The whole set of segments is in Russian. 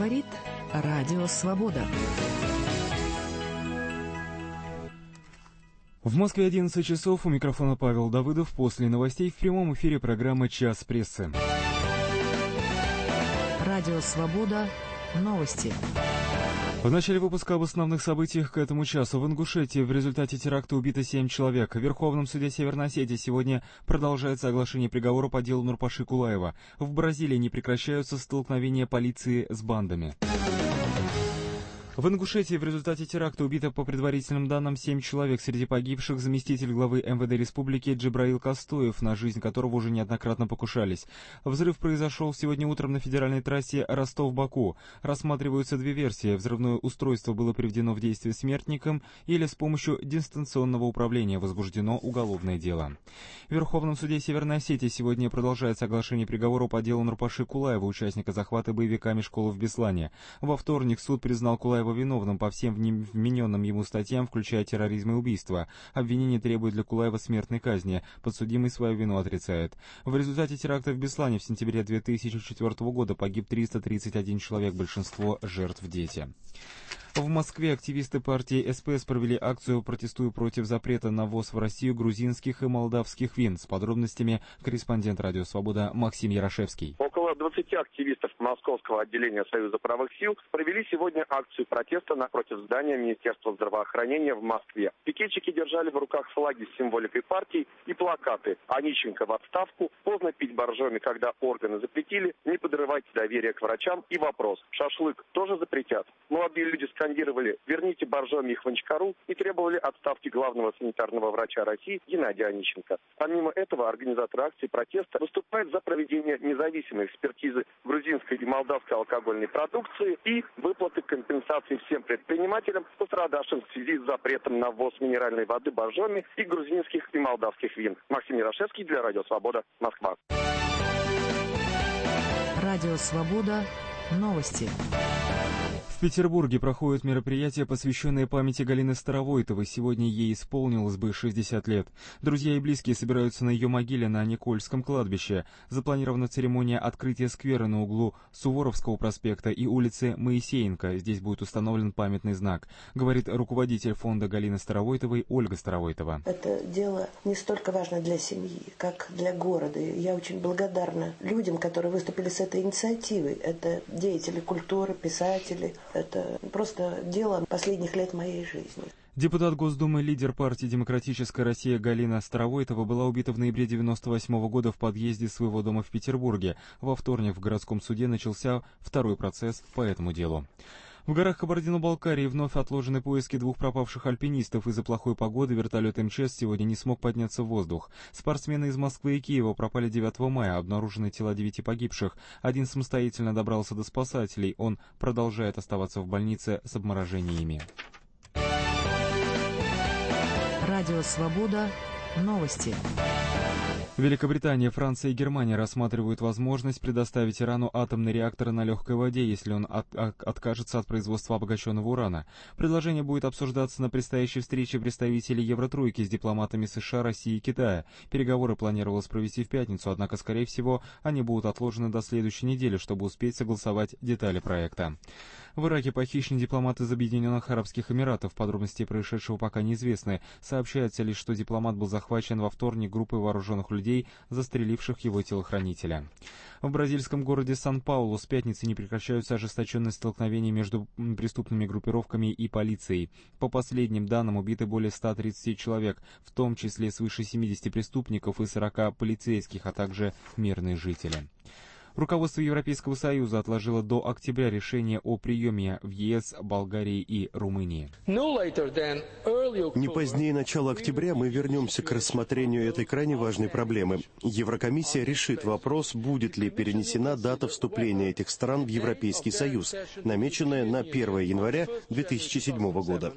Говорит Радио Свобода. В Москве 11 часов. У микрофона Павел Давыдов. После новостей в прямом эфире программы «Час прессы». Радио Свобода. Новости. В начале выпуска об основных событиях к этому часу. В Ингушетии в результате теракта убито 7 человек. В Верховном суде Северной Осетии сегодня продолжается оглашение приговора по делу Нурпаши Кулаева. В Бразилии не прекращаются столкновения полиции с бандами. В Ингушетии в результате теракта убито, по предварительным данным, 7 человек. Среди погибших заместитель главы МВД республики Джибраил Кастоев, на жизнь которого уже неоднократно покушались. Взрыв произошел сегодня утром на федеральной трассе Ростов-Баку. Рассматриваются две версии. Взрывное устройство было приведено в действие смертником или с помощью дистанционного управления. Возбуждено уголовное дело. В Верховном суде Северной Осетии сегодня продолжается оглашение приговора по делу Нурпаши Кулаева, участника захвата боевиками школы в Беслане. Во вторник суд признал Кулаева виновным по всем вмененным ему статьям, включая терроризм и убийство. Обвинение требует для Кулаева смертной казни. Подсудимый свою вину отрицает. В результате теракта в Беслане в сентябре 2004 года погиб 331 человек, большинство жертв дети. В Москве активисты партии СПС провели акцию, протестуя против запрета на ввоз в Россию грузинских и молдавских вин. С подробностями корреспондент «Радио Свобода» Максим Ярошевский. Около 20 активистов московского отделения Союза правых сил провели сегодня акцию протеста напротив здания Министерства здравоохранения в Москве. Пикетчики держали в руках флаги с символикой партии и плакаты «Онищенко в отставку», «Поздно пить боржоми, когда органы запретили», «Не подрывайте доверие к врачам» и вопрос «Шашлык тоже запретят?». Молодые люди скандировали «Верните боржоми и Хванчкару» и требовали отставки главного санитарного врача России Геннадия Онищенко. Помимо этого, организаторы акции протеста выступают за проведение независимой экспертизы грузинской и молдавской алкогольной продукции и выплаты компенсаций всем предпринимателям, пострадавшим в связи с запретом на ввоз минеральной воды боржоми и грузинских и молдавских вин. Максим Ярошевский для Радио Свобода, Москва. Радио Свобода. Новости. В Петербурге проходит мероприятие, посвященное памяти Галины Старовойтовой. Сегодня ей исполнилось бы 60 лет. Друзья и близкие собираются на ее могиле на Никольском кладбище. Запланирована церемония открытия сквера на углу Суворовского проспекта и улицы Моисеенко. Здесь будет установлен памятный знак, говорит руководитель фонда Галины Старовойтовой Ольга Старовойтова. Это дело не столько важно для семьи, как для города. Я очень благодарна людям, которые выступили с этой инициативой. Это деятели культуры, писатели. Это просто дело последних лет моей жизни. Депутат Госдумы, лидер партии «Демократическая Россия» Галина Старовойтова была убита в ноябре 1998 года в подъезде своего дома в Петербурге. Во вторник в городском суде начался второй процесс по этому делу. В горах Кабардино-Балкарии вновь отложены поиски двух пропавших альпинистов. Из-за плохой погоды вертолет МЧС сегодня не смог подняться в воздух. Спортсмены из Москвы и Киева пропали 9 мая. Обнаружены тела 9 погибших. Один самостоятельно добрался до спасателей. Он продолжает оставаться в больнице с обморожениями. Радио Свобода. Новости. Великобритания, Франция и Германия рассматривают возможность предоставить Ирану атомный реактор на легкой воде, если он откажется от производства обогащенного урана. Предложение будет обсуждаться на предстоящей встрече представителей Евротройки с дипломатами США, России и Китая. Переговоры планировалось провести в пятницу, однако, скорее всего, они будут отложены до следующей недели, чтобы успеть согласовать детали проекта. В Ираке похищен дипломат из Объединенных Арабских Эмиратов. Подробности происшедшего пока неизвестны. Сообщается лишь, что дипломат был захвачен во вторник группой вооруженных людей, застреливших его телохранителя. В бразильском городе Сан-Паулу с пятницы не прекращаются ожесточенные столкновения между преступными группировками и полицией. По последним данным, убиты более 130 человек, в том числе свыше 70 преступников и 40 полицейских, а также мирные жители. Руководство Европейского Союза отложило до октября решение о приеме в ЕС Болгарии и Румынии. Не позднее начала октября мы вернемся к рассмотрению этой крайне важной проблемы. Еврокомиссия решит вопрос, будет ли перенесена дата вступления этих стран в Европейский Союз, намеченная на 1 января 2007 года.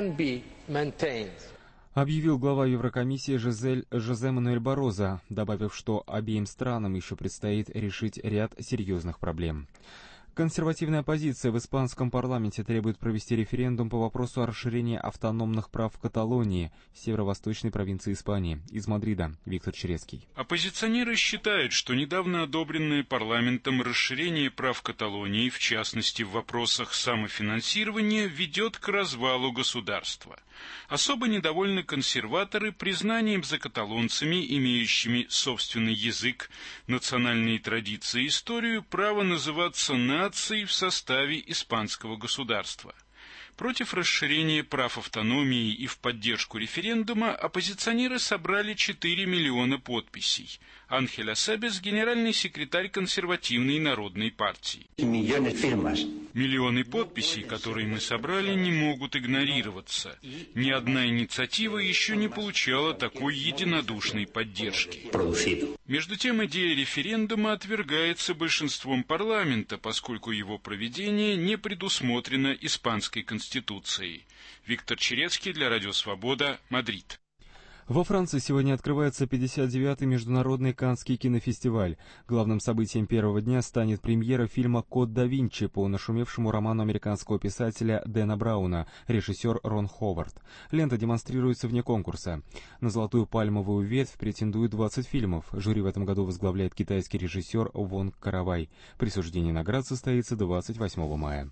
Объявил глава Еврокомиссии Жозе Мануэль Барозо, добавив, что обеим странам еще предстоит решить ряд серьезных проблем. Консервативная оппозиция в испанском парламенте требует провести референдум по вопросу о расширении автономных прав в Каталонии, северо-восточной провинции Испании. Из Мадрида Виктор Черецкий. Оппозиционеры считают, что недавно одобренное парламентом расширение прав Каталонии, в частности в вопросах самофинансирования, ведет к развалу государства. Особо недовольны консерваторы признанием за каталонцами, имеющими собственный язык, национальные традиции и историю, право называться нацией в составе испанского государства. Против расширения прав автономии и в поддержку референдума оппозиционеры собрали 4 миллиона подписей. Анхель Асебес, генеральный секретарь консервативной народной партии. Миллионы подписей, которые мы собрали, не могут игнорироваться. Ни одна инициатива еще не получала такой единодушной поддержки. Между тем, идея референдума отвергается большинством парламента, поскольку его проведение не предусмотрено испанской конституцией. Виктор Черецкий для Радио Свобода, Мадрид. Во Франции сегодня открывается 59-й международный Каннский кинофестиваль. Главным событием первого дня станет премьера фильма «Код да Винчи» по нашумевшему роману американского писателя Дэна Брауна, режиссер Рон Ховард. Лента демонстрируется вне конкурса. На «Золотую пальмовую ветвь» претендуют 20 фильмов. Жюри в этом году возглавляет китайский режиссер Вонг Каравай. Присуждение наград состоится 28 мая.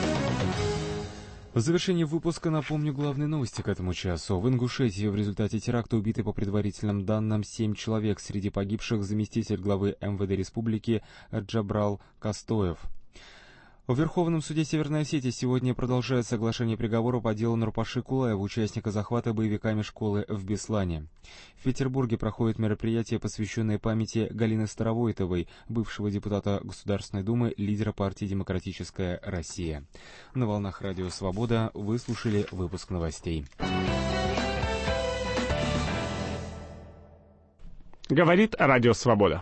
В завершении выпуска напомню главные новости к этому часу. В Ингушетии в результате теракта убиты по предварительным данным 7 человек. Среди погибших заместитель главы МВД республики Джабрал Кастоев. В Верховном суде Северной Осетии сегодня продолжается оглашение приговора по делу Нурпаши Кулаева, участника захвата боевиками школы в Беслане. В Петербурге проходит мероприятие, посвященное памяти Галины Старовойтовой, бывшего депутата Государственной Думы, лидера партии «Демократическая Россия». На волнах Радио Свобода вы слушали выпуск новостей. Говорит Радио Свобода.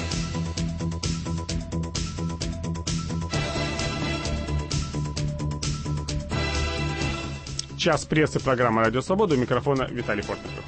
Час прессы, программа «Радио Свобода». У микрофона Виталий Портников.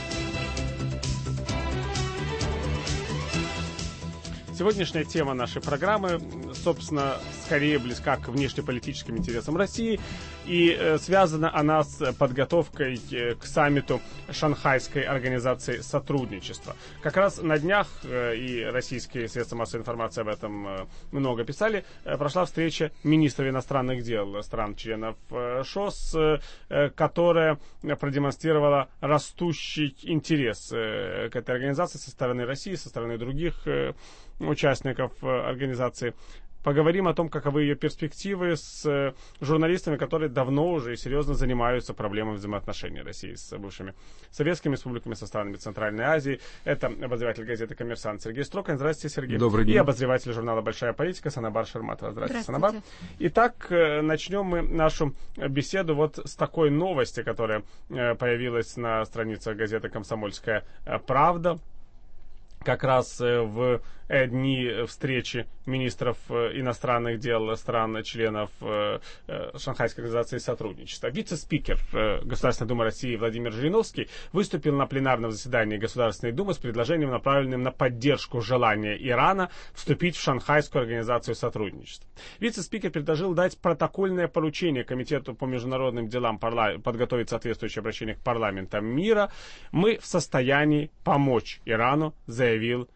Сегодняшняя тема нашей программы, собственно, скорее близка к внешнеполитическим интересам России, и связана она с подготовкой к саммиту Шанхайской организации сотрудничества. Как раз на днях, и российские средства массовой информации об этом много писали, прошла встреча министров иностранных дел стран-членов ШОС, которая продемонстрировала растущий интерес к этой организации со стороны России, со стороны других участников организации. Поговорим о том, каковы ее перспективы с журналистами, которые давно уже и серьезно занимаются проблемой взаимоотношений России с бывшими советскими республиками, со странами Центральной Азии. Это обозреватель газеты «Коммерсант» Сергей Строкин. Здравствуйте, Сергей. Добрый день. И обозреватель журнала «Большая политика» Санабар Шерматова. Здравствуйте, Санабар. Итак, начнем мы нашу беседу вот с такой новости, которая появилась на страницах газеты «Комсомольская правда». Как раз в дни встречи министров иностранных дел стран-членов Шанхайской организации сотрудничества. Вице-спикер Государственной Думы России Владимир Жириновский выступил на пленарном заседании Государственной Думы с предложением, направленным на поддержку желания Ирана вступить в Шанхайскую организацию сотрудничества. Вице-спикер предложил дать протокольное поручение Комитету по международным делам подготовить соответствующее обращение к парламентам мира. Мы в состоянии помочь Ирану, заявил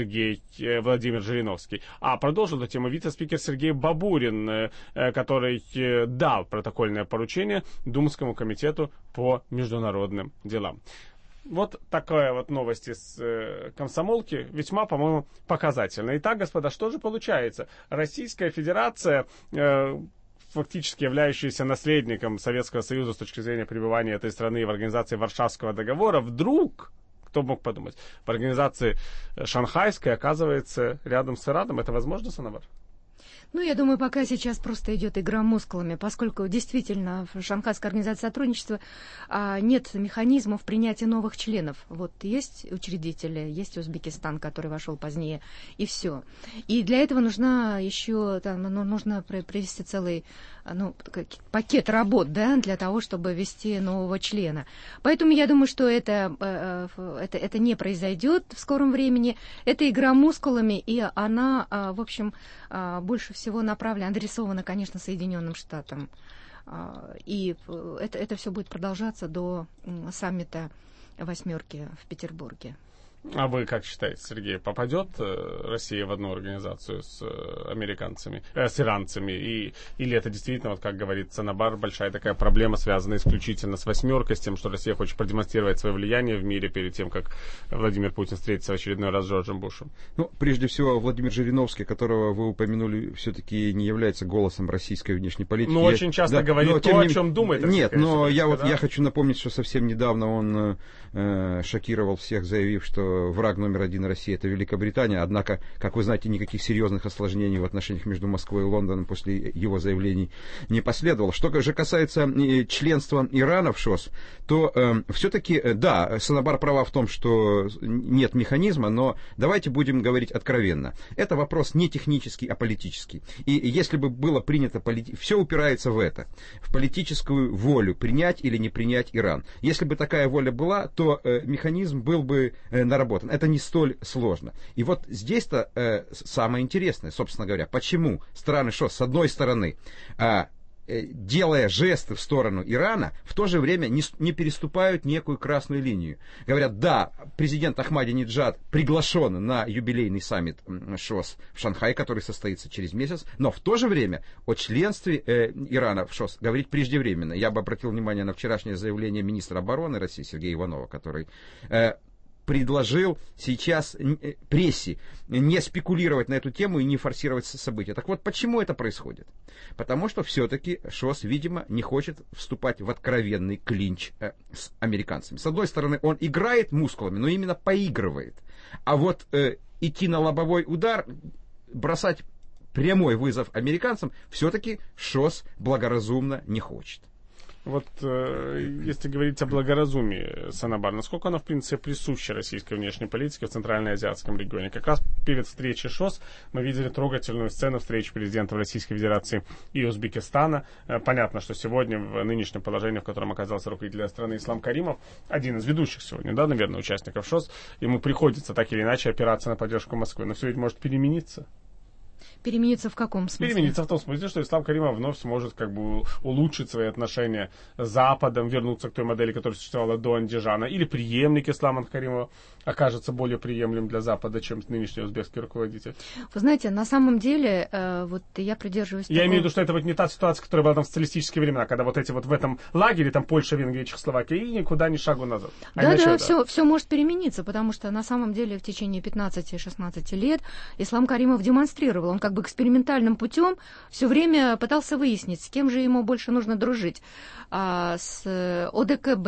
Владимир Жириновский. А продолжил эту тему вице-спикер Сергей Бабурин, который дал протокольное поручение Думскому комитету по международным делам. Вот такая вот новость из комсомолки, весьма, по-моему, показательная. Итак, господа, что же получается? Российская Федерация, фактически являющаяся наследником Советского Союза с точки зрения пребывания этой страны в организации Варшавского договора, вдруг, кто мог подумать, в организации Шанхайской оказывается рядом с Ираном. Это возможно, Санабар? Ну, я думаю, пока сейчас просто идет игра мускулами, поскольку действительно в Шанхайской организации сотрудничества нет механизмов принятия новых членов. Вот есть учредители, есть Узбекистан, который вошел позднее, и все. И для этого нужно еще нужно провести целый пакет работ, да, для того, чтобы ввести нового члена. Поэтому я думаю, что это не произойдет в скором времени. Это игра мускулами, и она, в общем, больше всего всего направлено, адресовано, конечно, Соединенным Штатам. И это все будет продолжаться до саммита «Восьмерки» в Петербурге. А вы как считаете, Сергей, попадет Россия в одну организацию с американцами, с иранцами? Или это действительно, вот как говорит Санабар, большая такая проблема, связанная исключительно с «восьмеркой», с тем, что Россия хочет продемонстрировать свое влияние в мире перед тем, как Владимир Путин встретится в очередной раз с Джорджем Бушем? Ну, прежде всего, Владимир Жириновский, которого вы упомянули, все-таки не является голосом российской внешней политики. Ну, очень часто говорит то, о чем думает. Нет, но я хочу напомнить, что совсем недавно он шокировал всех, заявив, что враг номер один России — это Великобритания. Однако, как вы знаете, никаких серьезных осложнений в отношениях между Москвой и Лондоном после его заявлений не последовало. Что же касается членства Ирана в ШОС, то все-таки, да, Санабар права в том, что нет механизма, но давайте будем говорить откровенно. Это вопрос не технический, а политический. И если бы было принято, все упирается в это, в политическую волю, принять или не принять Иран. Если бы такая воля была, то механизм был бы наработан. Это не столь сложно. И вот здесь-то самое интересное, собственно говоря, почему страны ШОС, с одной стороны, делая жесты в сторону Ирана, в то же время не переступают некую красную линию. Говорят, да, президент Ахмадинеджад приглашен на юбилейный саммит ШОС в Шанхае, который состоится через месяц, но в то же время о членстве Ирана в ШОС говорить преждевременно. Я бы обратил внимание на вчерашнее заявление министра обороны России Сергея Иванова, который предложил сейчас прессе не спекулировать на эту тему и не форсировать события. Так вот, почему это происходит? Потому что все-таки ШОС, видимо, не хочет вступать в откровенный клинч с американцами. С одной стороны, он играет мускулами, но именно поигрывает. А вот идти на лобовой удар, бросать прямой вызов американцам, все-таки ШОС благоразумно не хочет. Вот если говорить о благоразумии, Санабар, насколько оно, в принципе, присуще российской внешней политике в Центральноазиатском регионе? Как раз перед встречей ШОС мы видели трогательную сцену встречи президентов Российской Федерации и Узбекистана. Понятно, что сегодня, в нынешнем положении, в котором оказался руководитель страны Ислам Каримов, один из ведущих сегодня, да, наверное, участников ШОС, ему приходится так или иначе опираться на поддержку Москвы. Но все ведь может перемениться. Перемениться в каком смысле? Перемениться в том смысле, что Ислам Каримов вновь сможет как бы улучшить свои отношения с Западом, вернуться к той модели, которая существовала до Андижана, или преемник Ислама Каримова окажется более приемлем для Запада, чем нынешний узбекский руководитель. Вы знаете, на самом деле, вот я придерживаюсь... Я имею в виду, что это вот не та ситуация, которая была там в социалистические времена, когда вот эти вот в этом лагере, там Польша, Венгрия, Чехословакия, и никуда ни шагу назад. Да, все может перемениться, потому что на самом деле в течение 15-16 лет Ислам Каримов демонстрировал, он как бы экспериментальным путем все время пытался выяснить, с кем же ему больше нужно дружить. С ОДКБ,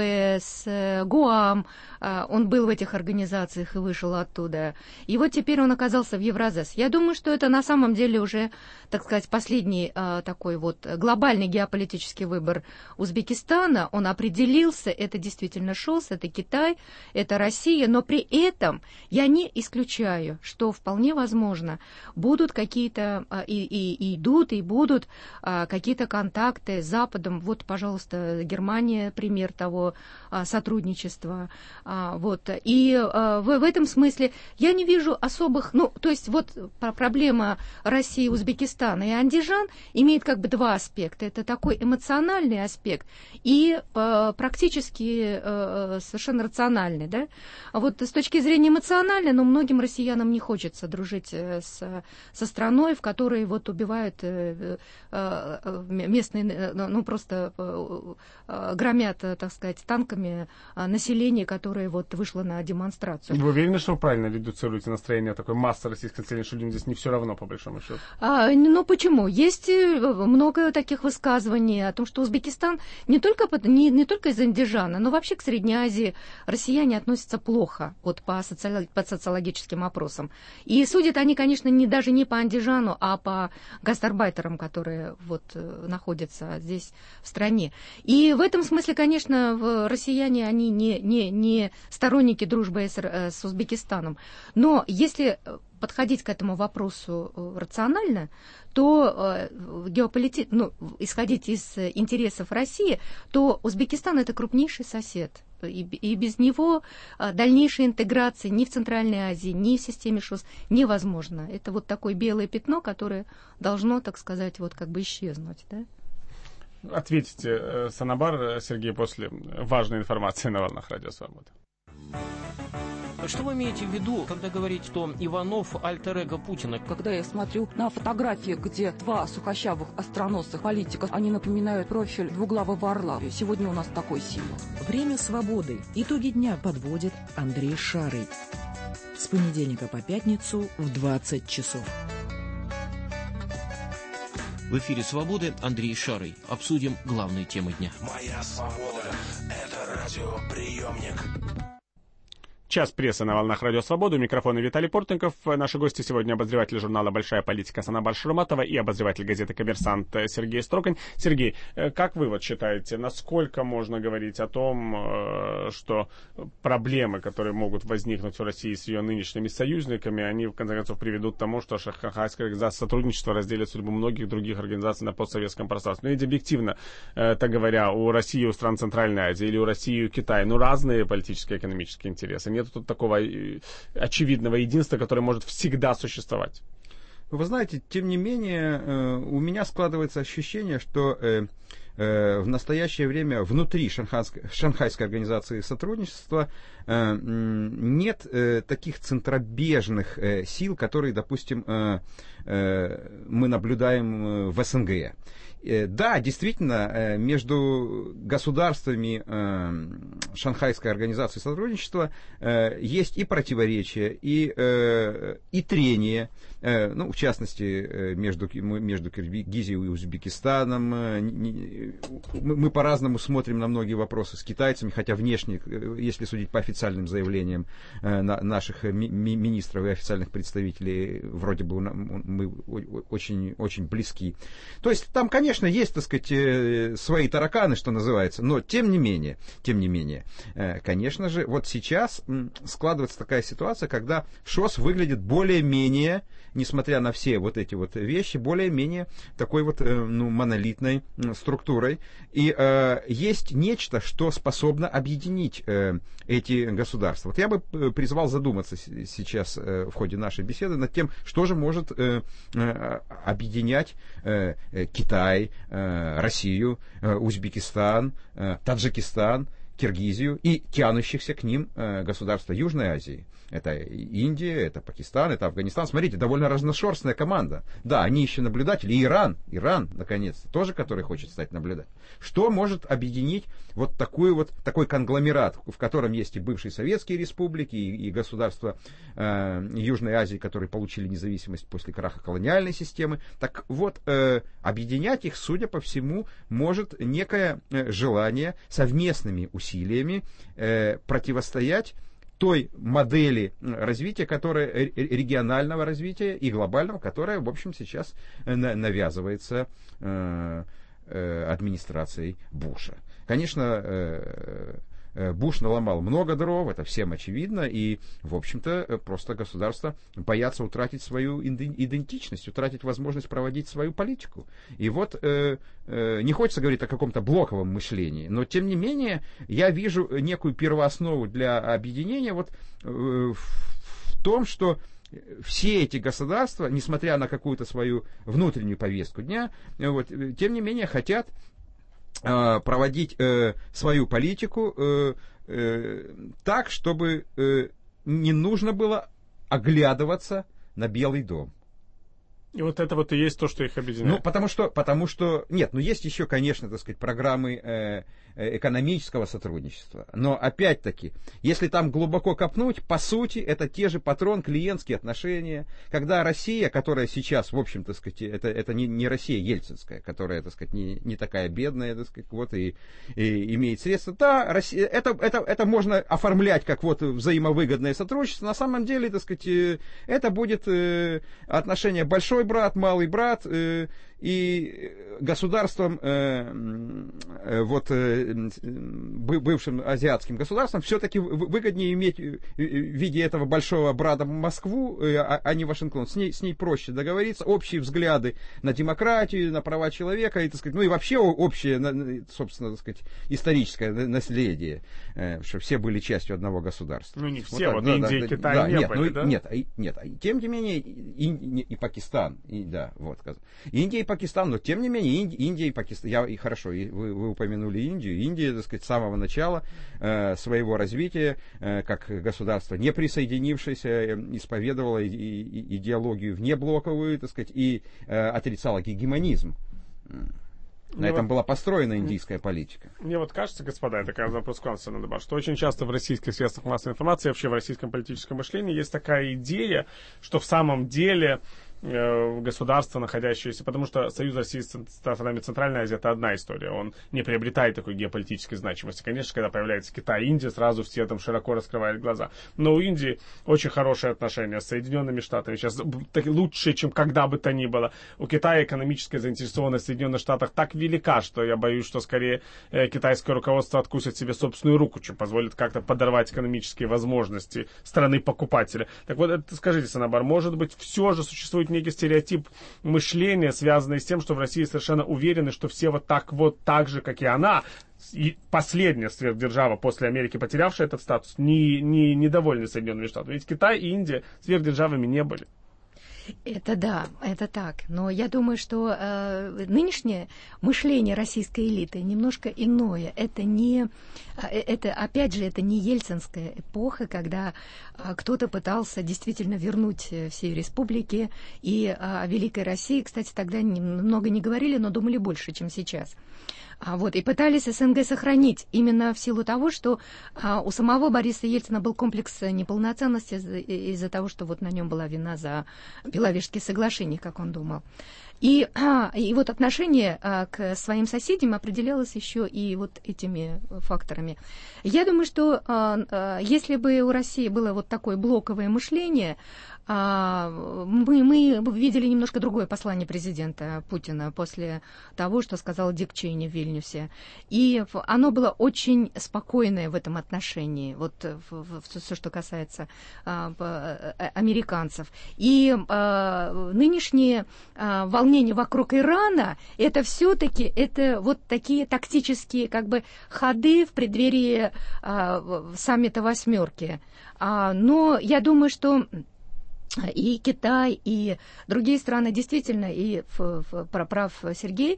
с ГУАМ, он был в этих организациях и вышел оттуда. И вот теперь он оказался в Евразес. Я думаю, что это на самом деле уже, так сказать, последний такой вот глобальный геополитический выбор Узбекистана. Он определился, это действительно ШОС, это Китай, это Россия, но при этом я не исключаю, что вполне возможно будут какие-то, и идут, и будут какие-то контакты с Западом. Вот, пожалуйста, Германия, пример того сотрудничества. Вот. И в этом смысле я не вижу особых... Ну, то есть вот проблема России, Узбекистана и Андижан имеет как бы два аспекта. Это такой эмоциональный аспект и практически совершенно рациональный. Да? Вот с точки зрения эмоциональной, но многим россиянам не хочется дружить со страной, в которой вот убивают местные, ну просто громят, так сказать, танками население, которое вот вышло на демонстрацию. Вы уверены, что вы правильно редуцируете настроение такой массы российской населения, что людям здесь не все равно, по большому счету? Ну почему? Есть много таких высказываний о том, что Узбекистан не только из Андижана, но вообще к Средней Азии россияне относятся плохо вот, по социологическим опросам. И судят они, конечно, даже не по Андижану, а по гастарбайтерам, которые вот находятся здесь в стране. И в этом смысле, конечно, россияне, они не сторонники дружбы с Узбекистаном. Но если подходить к этому вопросу рационально, то исходить из интересов России, то Узбекистан — это крупнейший сосед И без него дальнейшая интеграция ни в Центральной Азии, ни в системе ШОС невозможно. Это вот такое белое пятно, которое должно, так сказать, вот как бы исчезнуть, да? Ответите, Санабар, Сергей, после важной информации на волнах Радио Свобода. Что вы имеете в виду, когда говорите, что Иванов альтер-эго Путина? Когда я смотрю на фотографии, где два сухощавых остроносых политика, они напоминают профиль двуглавого орла. Сегодня у нас такой символ. Время свободы. Итоги дня подводит Андрей Шарый. С понедельника по пятницу в 20 часов. В эфире «Свободы» Андрей Шарый. Обсудим главные темы дня. Моя свобода – это радиоприемник. Час прессы на волнах Радио Свобода. У микрофона Виталий Портников. Наши гости сегодня обозреватель журнала «Большая политика» Санабар Шурматова и обозреватель газеты «Коммерсант» Сергей Строкань. Сергей, как вы вот считаете, насколько можно говорить о том, что проблемы, которые могут возникнуть в России с ее нынешними союзниками, они в конце концов приведут к тому, что Шанхайская организация сотрудничества разделит судьбу многих других организаций на постсоветском пространстве? Ну, ведь объективно, так говоря, у России, у стран Центральной Азии или у России и у Китая, разные политические и экономические интересы. Нет тут такого очевидного единства, которое может всегда существовать. Вы знаете, тем не менее, у меня складывается ощущение, что в настоящее время внутри Шанхайской организации сотрудничества нет таких центробежных сил, которые, допустим, мы наблюдаем в СНГ. Да, действительно, между государствами Шанхайской организации сотрудничества есть и противоречия, и трения, в частности, между Киргизией и Узбекистаном. Мы по-разному смотрим на многие вопросы с китайцами, хотя внешне, если судить по официальным заявлениям наших министров и официальных представителей, вроде бы мы очень, очень близки. То есть там, конечно, есть, так сказать, свои тараканы, что называется, но тем не менее, конечно же, вот сейчас складывается такая ситуация, когда ШОС выглядит более-менее, несмотря на все вот эти вот вещи, более-менее такой вот монолитной структурой. И есть нечто, что способно объединить эти государства. Вот я бы призвал задуматься сейчас в ходе нашей беседы над тем, что же может объединять Китай, Россию, Узбекистан, Таджикистан, Киргизию и тянущихся к ним государства Южной Азии. Это Индия, это Пакистан, это Афганистан. Смотрите, довольно разношерстная команда. Да, они еще наблюдатели. И Иран, наконец-то, тоже, который хочет стать наблюдателем. Что может объединить вот такой конгломерат, в котором есть и бывшие советские республики, и государства Южной Азии, которые получили независимость после краха колониальной системы. Так вот, объединять их, судя по всему, может некое желание совместными усилиями противостоять той модели развития, регионального развития и глобального, которая, в общем, сейчас навязывается администрацией Буша. Конечно, Буш наломал много дров, это всем очевидно, и, в общем-то, просто государства боятся утратить свою идентичность, утратить возможность проводить свою политику. И вот не хочется говорить о каком-то блоковом мышлении, но, тем не менее, я вижу некую первооснову для объединения в том, что все эти государства, несмотря на какую-то свою внутреннюю повестку дня, тем не менее хотят проводить свою политику так, чтобы не нужно было оглядываться на Белый дом. И вот это вот и есть то, что их объединяет. Потому что нет, есть еще, конечно, так сказать, программы экономического сотрудничества. Но опять-таки, если там глубоко копнуть, по сути, это те же патрон-клиентские отношения, когда Россия, которая сейчас, в общем-то, сказать, это не Россия ельцинская, которая, так сказать, не такая бедная, так сказать, и имеет средства. Да, Россия, это можно оформлять как взаимовыгодное сотрудничество. На самом деле, так сказать, это будет отношение большой брат, малый брат, и государствам, бывшим азиатским государствам, все-таки выгоднее иметь в виде этого большого брата Москву, а не Вашингтон. С ней проще договориться, общие взгляды на демократию, на права человека, и, так сказать, ну и вообще общее, собственно, так сказать, историческое наследие, что все были частью одного государства. Ну, не все, вот Индия и Китай не были, да? Нет, тем не менее, и Пакистан, Индия и Пакистан, но тем не менее, Индия и Пакистан, хорошо, вы упомянули Индию, Индия, так сказать, с самого начала своего развития, как государство, не присоединившееся, исповедовало идеологию внеблоковую, так сказать, и отрицало гегемонизм. На этом была построена индийская политика. Мне вот кажется, господа, это как вопрос к вам, что очень часто в российских средствах массовой информации, вообще в российском политическом мышлении есть такая идея, что в самом деле государство, находящееся... Потому что Союз России с странами Центральной Азии — это одна история. Он не приобретает такой геополитической значимости. Конечно, когда появляется Китай, Индия, сразу все там широко раскрывают глаза. Но у Индии очень хорошие отношения с Соединенными Штатами. Сейчас лучше, чем когда бы то ни было. У Китая экономическая заинтересованность в Соединенных Штатах так велика, что я боюсь, что скорее китайское руководство откусит себе собственную руку, чем позволит как-то подорвать экономические возможности страны-покупателя. Так вот, скажите, Санабар, может быть, все же существует некий стереотип мышления, связанный с тем, что в России совершенно уверены, что все вот так же, как и она, и последняя сверхдержава после Америки, потерявшая этот статус, недовольны Соединенными Штатами. Ведь Китай и Индия сверхдержавами не были. Это да, это так. Но я думаю, что нынешнее мышление российской элиты немножко иное. Опять же, это не ельцинская эпоха, когда кто-то пытался действительно вернуть все республики. И о Великой России, кстати, тогда много не говорили, но думали больше, чем сейчас. И пытались СНГ сохранить именно в силу того, что у самого Бориса Ельцина был комплекс неполноценности из-за того, что вот на нем была вина за Беловежские соглашения, как он думал. И вот отношение к своим соседям определялось еще и вот этими факторами. Я думаю, что если бы у России было вот такое блоковое мышление, мы видели немножко другое послание президента Путина после того, что сказал Дик Чейни в Вильнюсе. И оно было очень спокойное в этом отношении, вот все, что касается американцев. И нынешние волнения вокруг Ирана, это все-таки вот такие тактические как бы ходы в преддверии саммита «Восьмерки». Но я думаю, что и Китай, и другие страны действительно, и прав Сергей,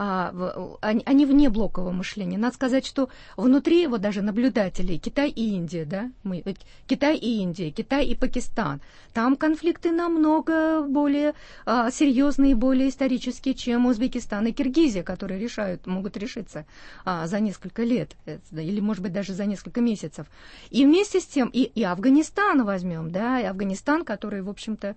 они вне блокового мышления. Надо сказать, что внутри его даже наблюдателей Китай и Индия, да, Китай и Индия, Китай и Пакистан, там конфликты намного более серьезные, более исторические, чем Узбекистан и Киргизия, которые могут решиться за несколько лет, или, может быть, даже за несколько месяцев. И вместе с тем, и Афганистан возьмем, да, и Афганистан, который в общем-то,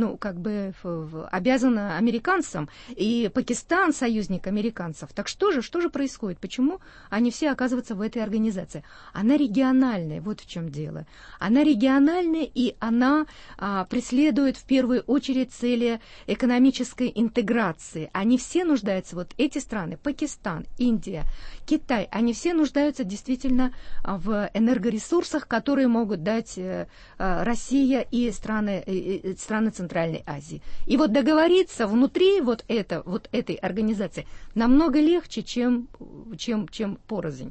обязан американцам, и Пакистан союзник американцев. Так что же происходит? Почему они все оказываются в этой организации? Она региональная, вот в чем дело. Она региональная, и она преследует в первую очередь цели экономической интеграции. Они все нуждаются, вот эти страны, Пакистан, Индия, Китай, они все нуждаются действительно в энергоресурсах, которые могут дать Россия и страны Центральной Азии. И вот договориться внутри вот этой организации намного легче, чем порознь.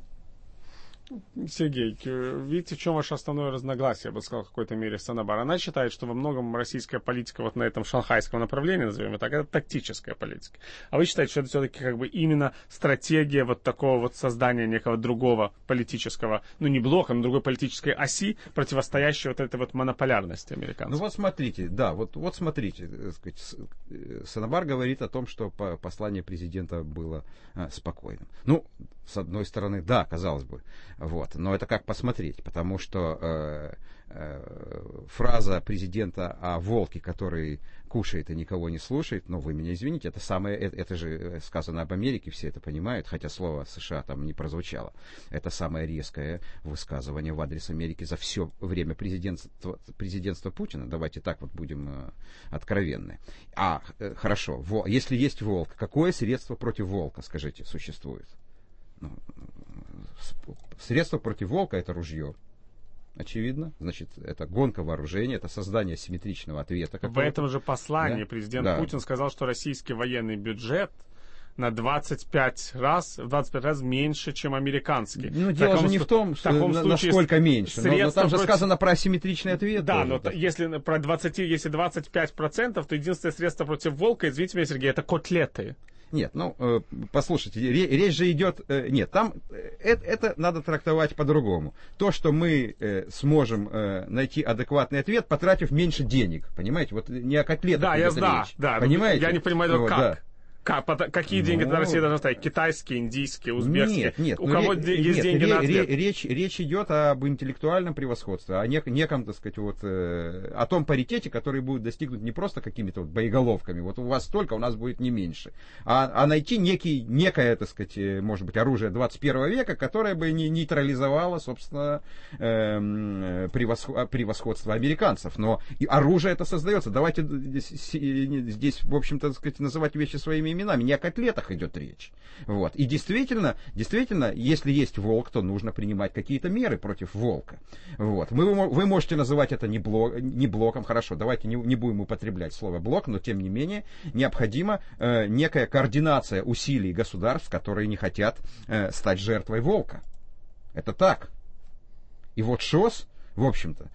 Сергей, видите, в чем ваше основное разногласие, я бы сказал, в какой-то мере, с Санабар? Она считает, что во многом российская политика вот на этом шанхайском направлении, назовем это так, это тактическая политика. А вы считаете, что это все-таки как бы именно стратегия вот такого вот создания некого другого политического, не блока, но другой политической оси, противостоящей вот этой вот монополярности американцев? Вот смотрите, смотрите, Санабар говорит о том, что послание президента было спокойным. С одной стороны, да, казалось бы, Вот. Но это как посмотреть, потому что фраза президента о волке, который кушает и никого не слушает, ну, вы меня извините, это же сказано об Америке, все это понимают, хотя слово США там не прозвучало. Это самое резкое высказывание в адрес Америки за все время президентства Путина. Давайте так вот будем откровенны. Хорошо, если есть волк, какое средство против волка, скажите, существует? Ну, средство против волка — это ружье. Очевидно. Значит, это гонка вооружения, это создание симметричного ответа. В этом же послании президент Путин сказал, что российский военный бюджет на 25 раз меньше, чем американский. Ну, дело же не в том, насколько меньше. Но там же сказано про асимметричный ответ. Да, но если 25%, то единственное средство против волка, извините меня, Сергей, это котлеты. Нет, послушайте, речь же идет... Нет, там это надо трактовать по-другому. То, что мы сможем найти адекватный ответ, потратив меньше денег. Понимаете? Вот не о котлетах идет речь. Да, понимаете? Я не понимаю, как. Да. Какие деньги для России должны стоять? Китайские, индийские, узбекские? Нет. У кого есть деньги на ответ? Речь идет об интеллектуальном превосходстве, о неком, так сказать, о том паритете, который будет достигнут не просто какими-то боеголовками. Вот у вас столько, у нас будет не меньше. А найти некое, так сказать, может быть, оружие 21 века, которое бы нейтрализовало, собственно, превосходство американцев. Но и оружие это создается. Давайте здесь, в общем-то, так сказать, называть вещи своими именами, не о котлетах идет речь. Вот. И действительно, если есть волк, то нужно принимать какие-то меры против волка. Вот. Вы можете называть это не блоком, хорошо, давайте не будем употреблять слово блок, но тем не менее необходима некая координация усилий государств, которые не хотят стать жертвой волка. Это так. И вот ШОС, в общем-то,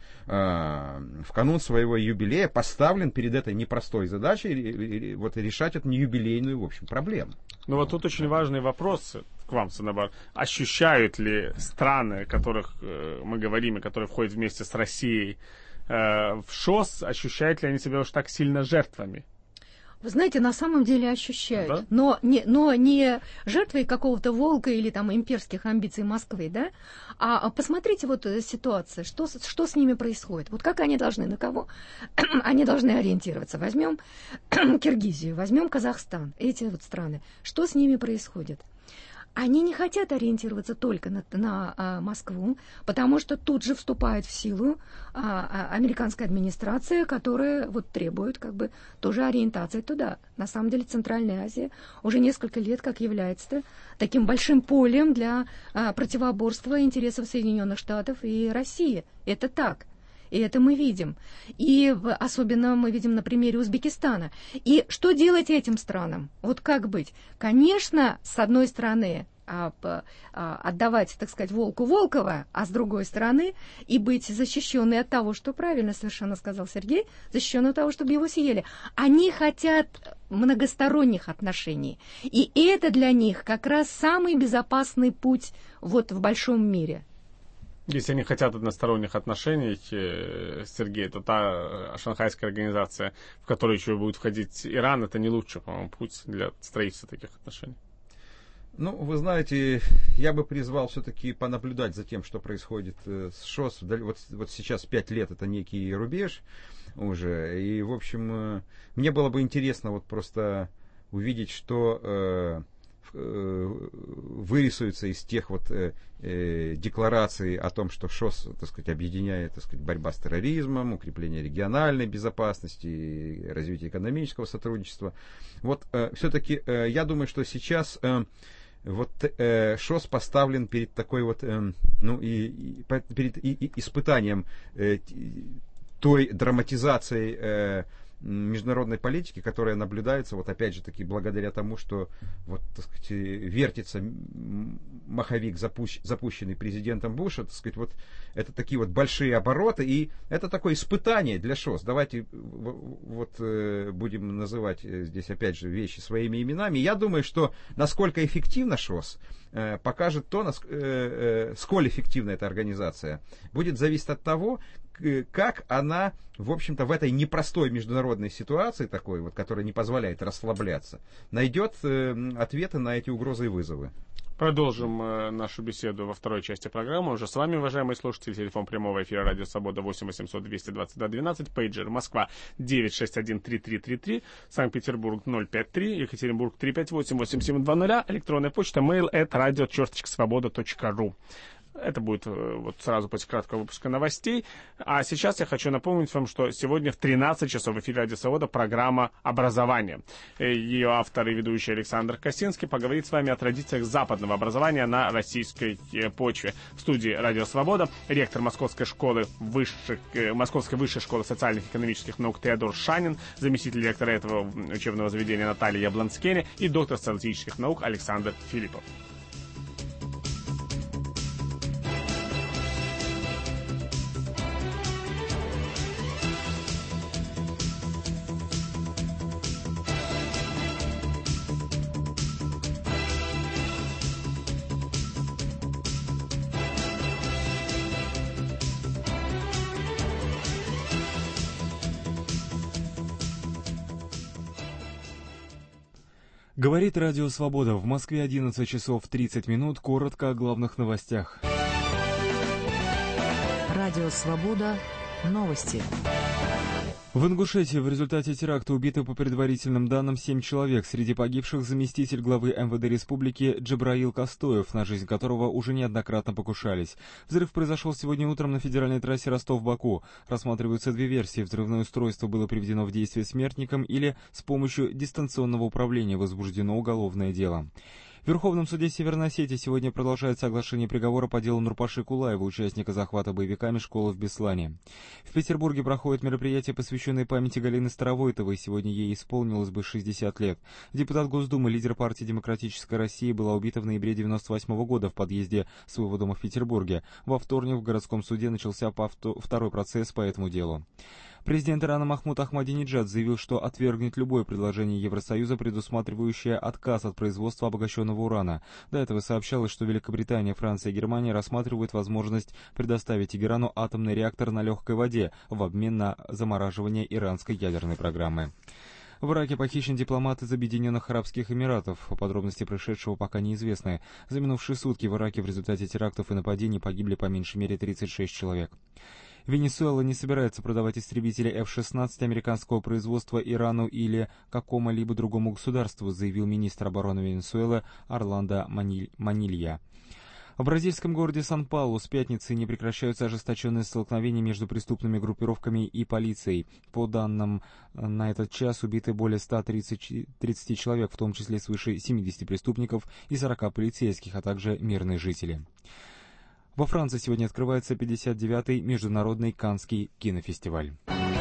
в канун своего юбилея поставлен перед этой непростой задачей решать эту неюбилейную, в общем, проблему. Ну вот тут очень важный вопрос к вам, Санабар. Ощущают ли страны, о которых мы говорим, и которые входят вместе с Россией в ШОС, ощущают ли они себя уж так сильно жертвами? Вы знаете, на самом деле ощущают, да? но не жертвой какого-то волка или там имперских амбиций Москвы, да? А посмотрите вот ситуацию, что с ними происходит. Вот как они должны, на кого они должны ориентироваться. Возьмем Киргизию, возьмем Казахстан, эти вот страны. Что с ними происходит? Они не хотят ориентироваться только на Москву, потому что тут же вступает в силу американская администрация, которая вот требует как бы тоже ориентации туда. На самом деле Центральная Азия уже несколько лет как является таким большим полем для противоборства интересов Соединенных Штатов и России. Это так. И это мы видим. И особенно мы видим на примере Узбекистана. И что делать этим странам? Вот как быть? Конечно, с одной стороны, отдавать, так сказать, волку волково, а с другой стороны и быть защищенной от того, что правильно совершенно сказал Сергей, защищенной от того, чтобы его съели. Они хотят многосторонних отношений. И это для них как раз самый безопасный путь вот в большом мире. Если они хотят односторонних отношений, Сергей, то та шанхайская организация, в которую еще будет входить Иран, это не лучший, по-моему, путь для строительства таких отношений. Ну, вы знаете, я бы призвал все-таки понаблюдать за тем, что происходит с ШОС. Вот сейчас 5 лет это некий рубеж уже. И, в общем, мне было бы интересно вот просто увидеть, что вырисуется из тех вот деклараций о том, что ШОС, так сказать, объединяет, так сказать, борьба с терроризмом, укрепление региональной безопасности, развитие экономического сотрудничества. Вот все-таки я думаю, что сейчас вот ШОС поставлен перед такой вот, перед испытанием той драматизацией международной политики, которая наблюдается, вот опять же таки, благодаря тому, что вот, так сказать, вертится маховик, запущенный президентом Буша, так сказать, вот это такие вот большие обороты, и это такое испытание для ШОС. Давайте вот будем называть здесь опять же вещи своими именами. Я думаю, что насколько эффективна ШОС покажет то, сколь эффективна эта организация, будет зависеть от того, как она, в общем-то, в этой непростой международной ситуации такой, вот, которая не позволяет расслабляться, найдет ответы на эти угрозы и вызовы. Продолжим нашу беседу во второй части программы. Уже с вами, уважаемые слушатели, телефон прямого эфира Радио Свобода 8 800 222 12, пейджер Москва 961-3333, Санкт-Петербург 053, Екатеринбург 358-8720, электронная почта mail@radio_svoboda.ru. Это будет вот сразу после краткого выпуска новостей. А сейчас я хочу напомнить вам, что сегодня в 13 часов в эфире Радио Свобода программа «Образование». Ее автор и ведущий Александр Косинский поговорит с вами о традициях западного образования на российской почве. В студии Радио Свобода ректор Московской высшей школы социальных и экономических наук Теодор Шанин, заместитель директора этого учебного заведения Наталья Яблонскене и доктор социологических наук Александр Филиппов. Говорит Радио Свобода. В Москве 11 часов 30 минут. Коротко о главных новостях. Радио Свобода. Новости. В Ингушетии в результате теракта убиты по предварительным данным 7 человек. Среди погибших заместитель главы МВД республики Джабраил Костоев, на жизнь которого уже неоднократно покушались. Взрыв произошел сегодня утром на федеральной трассе Ростов-Баку. Рассматриваются две версии. Взрывное устройство было приведено в действие смертником или с помощью дистанционного управления возбуждено уголовное дело. В Верховном суде Северной Осетии сегодня продолжается оглашение приговора по делу Нурпаши Кулаева, участника захвата боевиками школы в Беслане. В Петербурге проходит мероприятие, посвященное памяти Галины Старовойтовой. Сегодня ей исполнилось бы 60 лет. Депутат Госдумы, лидер партии «Демократическая Россия» была убита в ноябре 1998 года в подъезде своего дома в Петербурге. Во вторник в городском суде начался второй процесс по этому делу. Президент Ирана Махмуд Ахмадинеджад заявил, что отвергнет любое предложение Евросоюза, предусматривающее отказ от производства обогащенного урана. До этого сообщалось, что Великобритания, Франция и Германия рассматривают возможность предоставить Тегерану атомный реактор на легкой воде в обмен на замораживание иранской ядерной программы. В Ираке похищен дипломат из Объединенных Арабских Эмиратов. Подробности происшедшего пока неизвестны. За минувшие сутки в Ираке в результате терактов и нападений погибли по меньшей мере 36 человек. Венесуэла не собирается продавать истребители F-16 американского производства Ирану или какому-либо другому государству, заявил министр обороны Венесуэлы Орландо Манилья. В бразильском городе Сан-Паулу с пятницы не прекращаются ожесточенные столкновения между преступными группировками и полицией. По данным, на этот час убиты более 130 человек, в том числе свыше 70 преступников и 40 полицейских, а также мирные жители. Во Франции сегодня открывается 59-й международный Каннский кинофестиваль.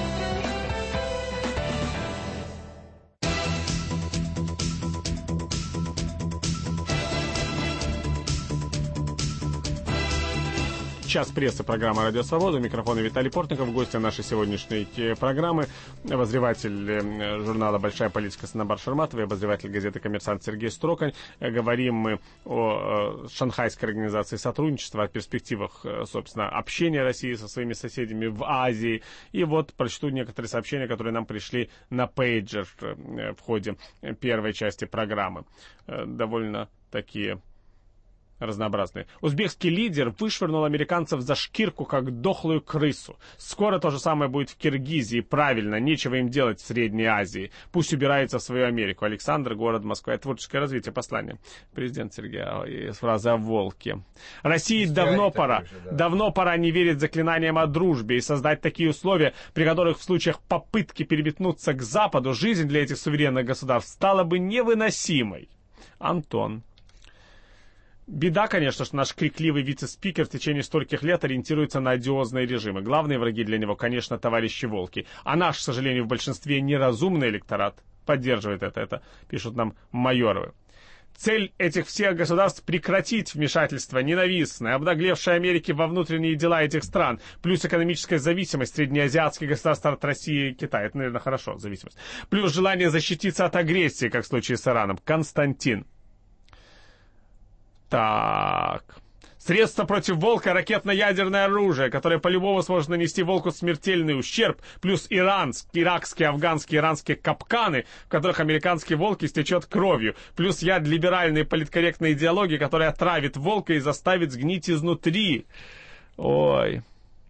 Час прессы, программа «Радио Свобода». У микрофона Виталий Портников. Гости нашей сегодняшней программы. Обозреватель журнала «Большая политика» Санабар Шарматова и обозреватель газеты «Коммерсант» Сергей Строкань. Говорим мы о Шанхайской организации сотрудничества, о перспективах, собственно, общения России со своими соседями в Азии. И вот прочту некоторые сообщения, которые нам пришли на пейджер в ходе первой части программы. Довольно такие разнообразные. Узбекский лидер вышвырнул американцев за шкирку, как дохлую крысу. Скоро то же самое будет в Киргизии. Правильно, нечего им делать в Средней Азии. Пусть убираются в свою Америку. Александр, город Москва. Творческое развитие послания. Президент Сергей. Фраза о волке. России давно пора. Давно пора не верить заклинаниям о дружбе и создать такие условия, при которых в случаях попытки переметнуться к Западу жизнь для этих суверенных государств стала бы невыносимой. Антон. Беда, конечно, что наш крикливый вице-спикер в течение стольких лет ориентируется на одиозные режимы. Главные враги для него, конечно, товарищи волки. А наш, к сожалению, в большинстве неразумный электорат поддерживает это пишут нам Майоровы. Цель этих всех государств — прекратить вмешательство ненавистное, обнаглевшей Америки во внутренние дела этих стран, плюс экономическая зависимость среднеазиатских государств от России и Китая. Это, наверное, хорошо, зависимость. Плюс желание защититься от агрессии, как в случае с Ираном. Константин. Так. Средство против волка — ракетно-ядерное оружие, которое по-любому сможет нанести волку смертельный ущерб, плюс иракские, афганские, иранские капканы, в которых американский волк истечет кровью, плюс яд либеральной политкорректной идеологии, которая отравит волка и заставит сгнить изнутри. Ой.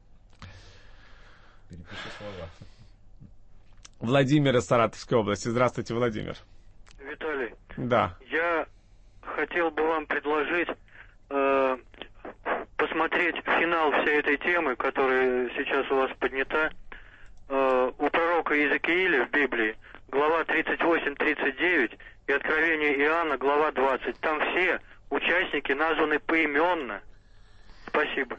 Перепиши слова. Владимир из Саратовской области. Здравствуйте, Владимир. Виталий. Да. Я хотел бы вам предложить посмотреть финал всей этой темы, которая сейчас у вас поднята. У пророка Иезекииля в Библии, глава 38-39 и Откровение Иоанна, глава 20. Там все участники названы поименно. Спасибо.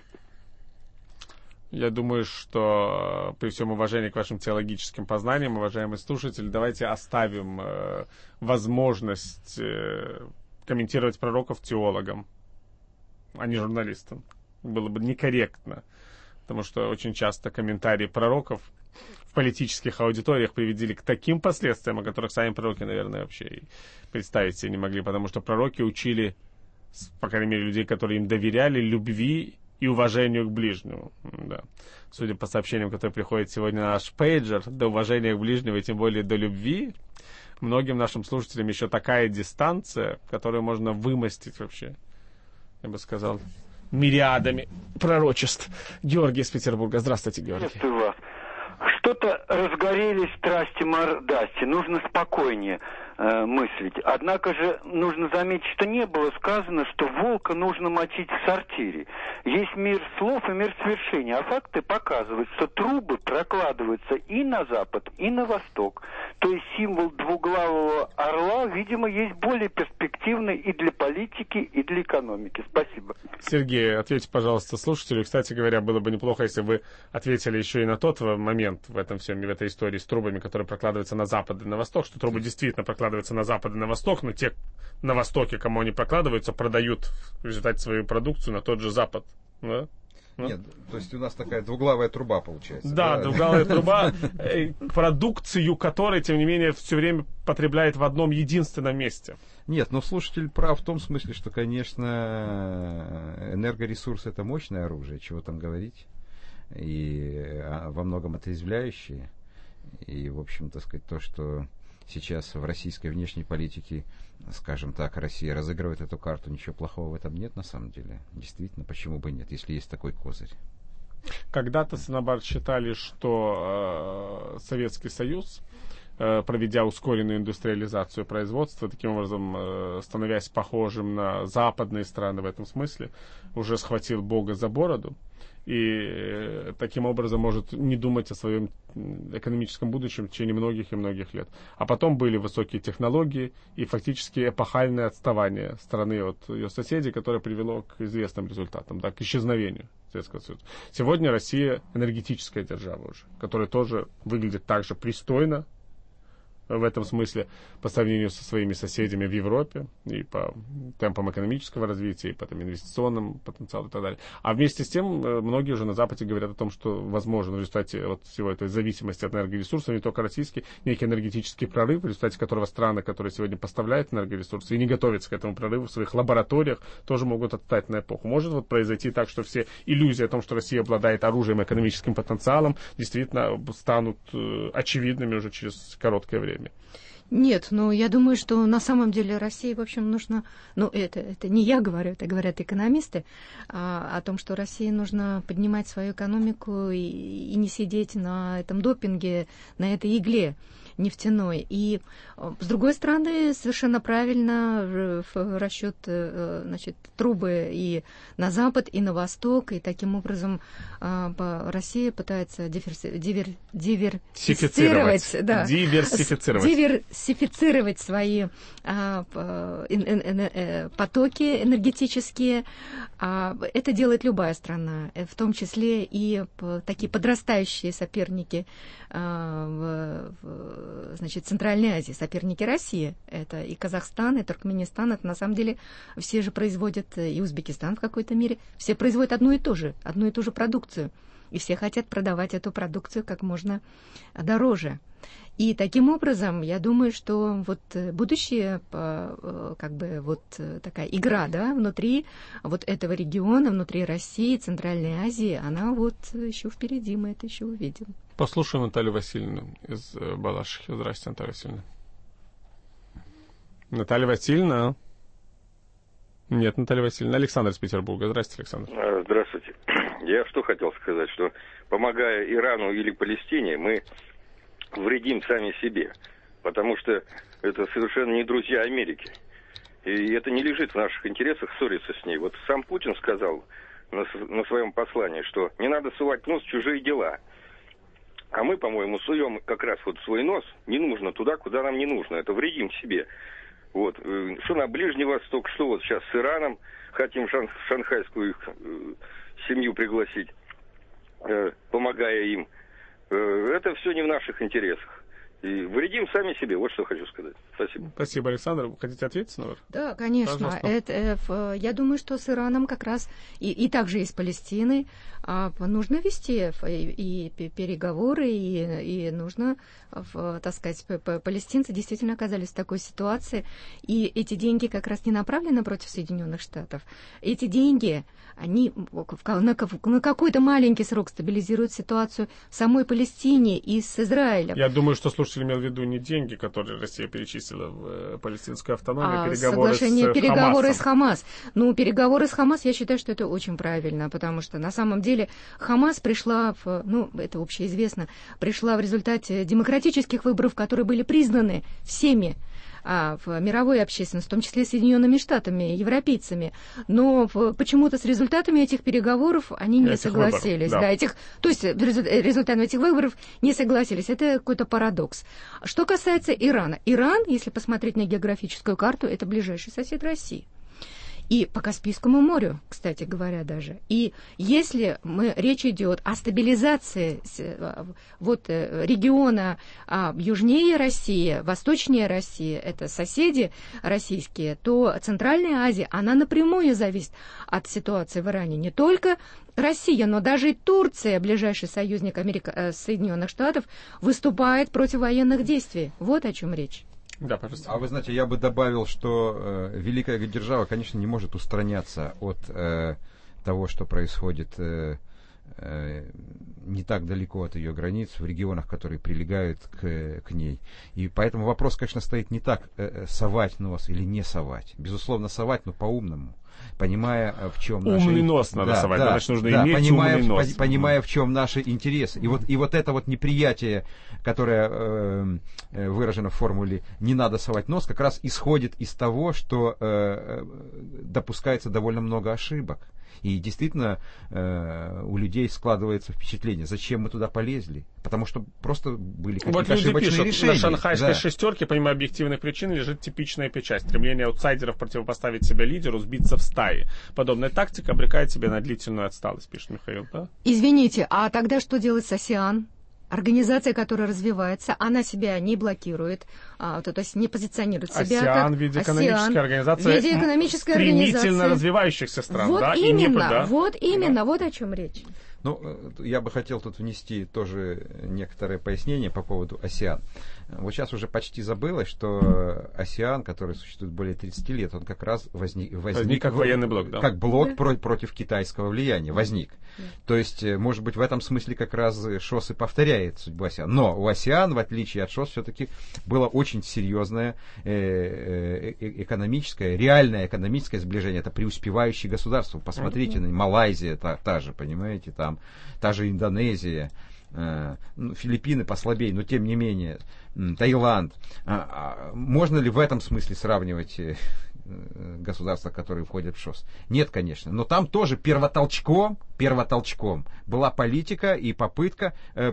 Я думаю, что при всем уважении к вашим теологическим познаниям, уважаемые слушатели, давайте оставим возможность комментировать пророков теологам, а не журналистам. Было бы некорректно, потому что очень часто комментарии пророков в политических аудиториях приводили к таким последствиям, о которых сами пророки, наверное, вообще и представить себе не могли, потому что пророки учили, по крайней мере, людей, которые им доверяли, любви и уважению к ближнему. Да. Судя по сообщениям, которые приходят сегодня на наш пейджер, до уважения к ближнему и тем более до любви, многим нашим слушателям еще такая дистанция, которую можно вымостить вообще, я бы сказал, мириадами пророчеств. Георгий из Петербурга. Здравствуйте, Георгий. Приветствую вас. Что-то разгорелись страсти мордасти. Нужно спокойнее мыслить. Однако же нужно заметить, что не было сказано, что волка нужно мочить в сортире. Есть мир слов и мир свершений. А факты показывают, что трубы прокладываются и на запад, и на восток. То есть символ двуглавого орла, видимо, есть более перспективный и для политики, и для экономики. Спасибо. Сергей, ответьте, пожалуйста, слушателю. Кстати говоря, было бы неплохо, если вы ответили еще и на тот момент в этом всем, в этой истории с трубами, которые прокладываются на запад и на восток, что трубы действительно прокладываются на запад и на восток, но те на востоке, кому они прокладываются, продают в результате свою продукцию на тот же запад. Да? Нет, то есть у нас такая двуглавая труба получается. Да, двуглавая труба, продукцию которой, тем не менее, все время потребляет в одном единственном месте. Нет, но слушатель прав в том смысле, что, конечно, энергоресурс — это мощное оружие, чего там говорить, и во многом отрезвляющее. И, в общем, так сказать, то, что сейчас в российской внешней политике, скажем так, Россия разыгрывает эту карту, ничего плохого в этом нет на самом деле. Действительно, почему бы нет, если есть такой козырь. Когда-то, Санабар, считали, что Советский Союз, проведя ускоренную индустриализацию производства, таким образом становясь похожим на западные страны в этом смысле, уже схватил Бога за бороду и таким образом может не думать о своем экономическом будущем в течение многих и многих лет. А потом были высокие технологии и фактически эпохальное отставание страны от ее соседей, которое привело к известным результатам, да, к исчезновению Советского Союза. Сегодня Россия энергетическая держава уже, которая тоже выглядит так же пристойно в этом смысле по сравнению со своими соседями в Европе и по темпам экономического развития, и по инвестиционным потенциалу и так далее. А вместе с тем многие уже на Западе говорят о том, что возможно в результате вот всего этой зависимости от энергоресурсов, не только российский, некий энергетический прорыв, в результате которого страны, которые сегодня поставляют энергоресурсы и не готовятся к этому прорыву в своих лабораториях, тоже могут отстать на эпоху. Может вот произойти так, что все иллюзии о том, что Россия обладает оружием и экономическим потенциалом, действительно станут очевидными уже через короткое время. Нет, ну, я думаю, что на самом деле России, в общем, нужно... Ну, это не я говорю, это говорят экономисты, о том, что России нужно поднимать свою экономику и не сидеть на этом допинге, на этой игле нефтяной. И, с другой стороны, совершенно правильно расчет, значит, трубы и на запад, и на восток, и таким образом Россия пытается диверсифицировать свои потоки энергетические. Это делает любая страна, в том числе и такие подрастающие соперники значит, Центральной Азии, соперники России. Это и Казахстан, и Туркменистан. Это на самом деле все же производят, и Узбекистан в какой-то мере, все производят одну и ту же продукцию. И все хотят продавать эту продукцию как можно дороже. И таким образом, я думаю, что вот будущее, как бы вот такая игра, да, внутри вот этого региона, внутри России, Центральной Азии, она вот еще впереди, мы это еще увидим. Послушаем Наталью Васильевну из Балашихи. Здравствуйте, Наталья Васильевна. Наталья Васильевна? Нет, Наталья Васильевна. Александр из Петербурга. Здравствуйте, Александр. Здравствуйте. Я что хотел сказать, что помогая Ирану или Палестине, мы вредим сами себе, потому что это совершенно не друзья Америки. И это не лежит в наших интересах ссориться с ней. Вот сам Путин сказал на своем послании, что не надо сувать нос в чужие дела. А мы, по-моему, суем как раз вот свой нос не нужно туда, куда нам не нужно. Это вредим себе. Вот. Что на Ближний Восток, что вот сейчас с Ираном хотим шанхайскую семью пригласить, помогая им. Это все не в наших интересах. И вредим сами себе, вот что хочу сказать. Спасибо. Спасибо, Александр. Вы хотите ответить на это? Да, конечно. Я думаю, что с Ираном как раз, и также и с Палестиной, нужно вести и переговоры, и нужно, так сказать, палестинцы действительно оказались в такой ситуации, и эти деньги как раз не направлены против Соединенных Штатов. Эти деньги, они на какой-то маленький срок стабилизируют ситуацию в самой Палестине и с Израилем. Я думаю, что слушатель имел в виду не деньги, которые Россия перечислила в палестинскую автономию, переговоры с Хамас. Ну, переговоры с Хамас, я считаю, что это очень правильно, потому что на самом деле Хамас пришла, это общеизвестно, пришла в результате демократических выборов, которые были признаны всеми в мировой общественности, в том числе Соединенными Штатами, европейцами. Но почему-то с результатами этих переговоров они не согласились. То есть результатами этих выборов не согласились. Это какой-то парадокс. Что касается Ирана. Иран, если посмотреть на географическую карту, это ближайший сосед России. И по Каспийскому морю, кстати говоря, даже. И если речь идет о стабилизации региона южнее России, восточнее России, это соседи российские, то Центральная Азия, она напрямую зависит от ситуации в Иране. Не только Россия, но даже и Турция, ближайший союзник Соединенных Штатов, выступает против военных действий. Вот о чем речь. Да, пожалуйста. А вы знаете, я бы добавил, что великая держава, конечно, не может устраняться от того, что происходит не так далеко от ее границ, в регионах, которые прилегают к ней. И поэтому вопрос, конечно, стоит не так, совать нос или не совать. Безусловно, совать, но по-умному. Понимая, в чем умный нос надо совать, значит, нужно иметь умный нос. Понимая, в чем наши интересы. И вот это вот неприятие, которое выражено в формуле «не надо совать нос», как раз исходит из того, что допускается довольно много ошибок. И действительно у людей складывается впечатление, зачем мы туда полезли. Потому что просто были какие-то ошибочные решения. На шанхайской шестерке, помимо объективных причин, лежит типичная печать. Стремление аутсайдеров противопоставить себя лидеру, сбиться в стае. Подобная тактика обрекает себя на длительную отсталость, пишет Михаил. Да? Извините, а тогда что делать с АСЕАН? Организация, которая развивается, она себя не блокирует, то есть не позиционирует себя АСЕАН в виде экономической организации, стремительно развивающихся стран. Вот да? именно, вот о чем речь. Ну, я бы хотел тут внести тоже некоторые пояснения по поводу АСЕАН. Вот сейчас уже почти забылось, что АСЕАН, который существует более 30 лет, он как раз возник как военный блок, да? Как блок против китайского влияния возник. То есть, может быть, в этом смысле как раз ШОС и повторяет судьбу АСЕАН. Но у АСЕАН, в отличие от ШОС, все-таки было очень серьезное экономическое, реальное экономическое сближение. Это преуспевающие государства. Посмотрите, Малайзия та же, понимаете, там та же Индонезия, Филиппины послабее, но тем не менее, Таиланд. Можно ли в этом смысле сравнивать государства, которые входят в ШОС? Нет, конечно. Но там тоже первотолчком была политика и попытка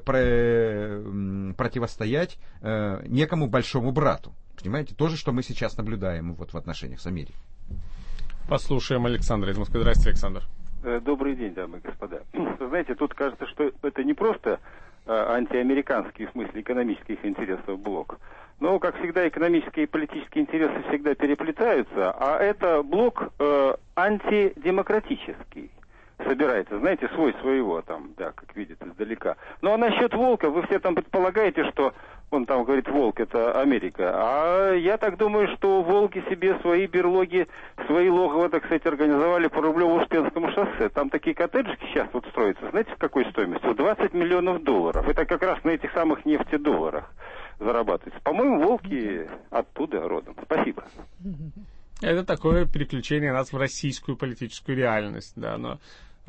противостоять некому большому брату. Понимаете? То же, что мы сейчас наблюдаем вот в отношениях с Америкой. Послушаем Александра из Москвы. Здравствуйте, Александр. Добрый день, дамы и господа. Знаете, тут кажется, что это не просто антиамериканский, в смысле экономических интересов блок, но, как всегда, экономические и политические интересы всегда переплетаются, а это блок антидемократический. Собирается, знаете, свой своего там, да, как видит издалека. Ну, а насчет Волка, вы все там предполагаете, что он там говорит, волк это Америка. А я так думаю, что волки себе свои берлоги, свои логово, так сказать, организовали по Рублево-Успенскому шоссе. Там такие коттеджики сейчас вот строятся. Знаете, с какой стоимостью? 20 миллионов долларов. Это как раз на этих самых нефтедолларах зарабатывается. По-моему, волки оттуда родом. Спасибо. Это такое переключение нас в российскую политическую реальность, да, но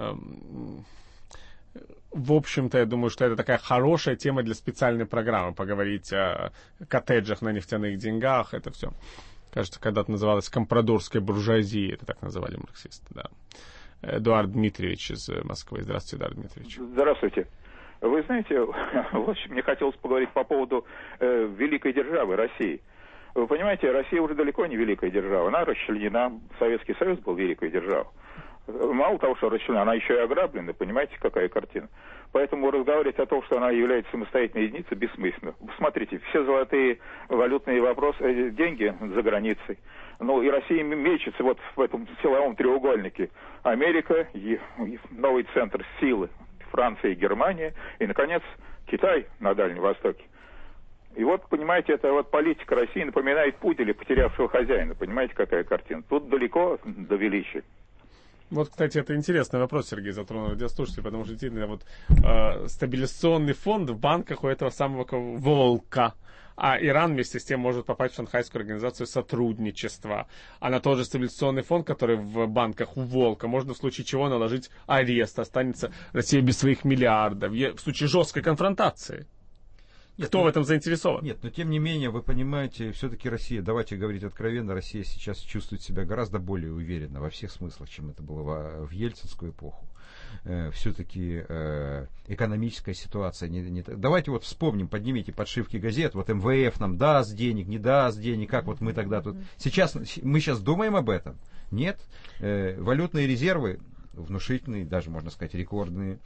в общем-то, я думаю, что это такая хорошая тема для специальной программы, поговорить о коттеджах на нефтяных деньгах, это все. Кажется, когда-то называлось компрадорской буржуазией, это так называли марксисты, да. Эдуард Дмитриевич из Москвы. Здравствуйте, Эдуард Дмитриевич. Здравствуйте. Вы знаете, в общем, мне хотелось поговорить по поводу великой державы России. Вы понимаете, Россия уже далеко не великая держава. Она расчленена. Советский Союз был великой державой. Мало того, что расчленена, она еще и ограблена. Понимаете, какая картина? Поэтому разговаривать о том, что она является самостоятельной единицей, бессмысленно. Смотрите, все золотые валютные вопросы, деньги за границей. Ну, и Россия мечется вот в этом силовом треугольнике. Америка, новый центр силы, Франция и Германия, и, наконец, Китай на Дальнем Востоке. И вот, понимаете, это вот политика России напоминает пуделя, потерявшего хозяина. Понимаете, какая картина? Тут далеко до величия. Вот, кстати, это интересный вопрос, Сергей, затронул радиослушателей, потому что действительно вот стабилизационный фонд в банках у этого самого волка. А Иран вместе с тем может попасть в Шанхайскую организацию сотрудничества. А на тот же стабилизационный фонд, который в банках у волка, можно в случае чего наложить арест. Останется Россия без своих миллиардов. В случае жесткой конфронтации. Нет, кто в этом заинтересован? Нет, но тем не менее, вы понимаете, все-таки Россия, давайте говорить откровенно, Россия сейчас чувствует себя гораздо более уверенно во всех смыслах, чем это было в ельцинскую эпоху. Все-таки экономическая ситуация. Давайте вот вспомним, поднимите подшивки газет, вот МВФ нам даст денег, не даст денег, как вот мы тогда тут... Мы сейчас думаем об этом? Нет. Валютные резервы внушительные, даже, можно сказать, рекордные,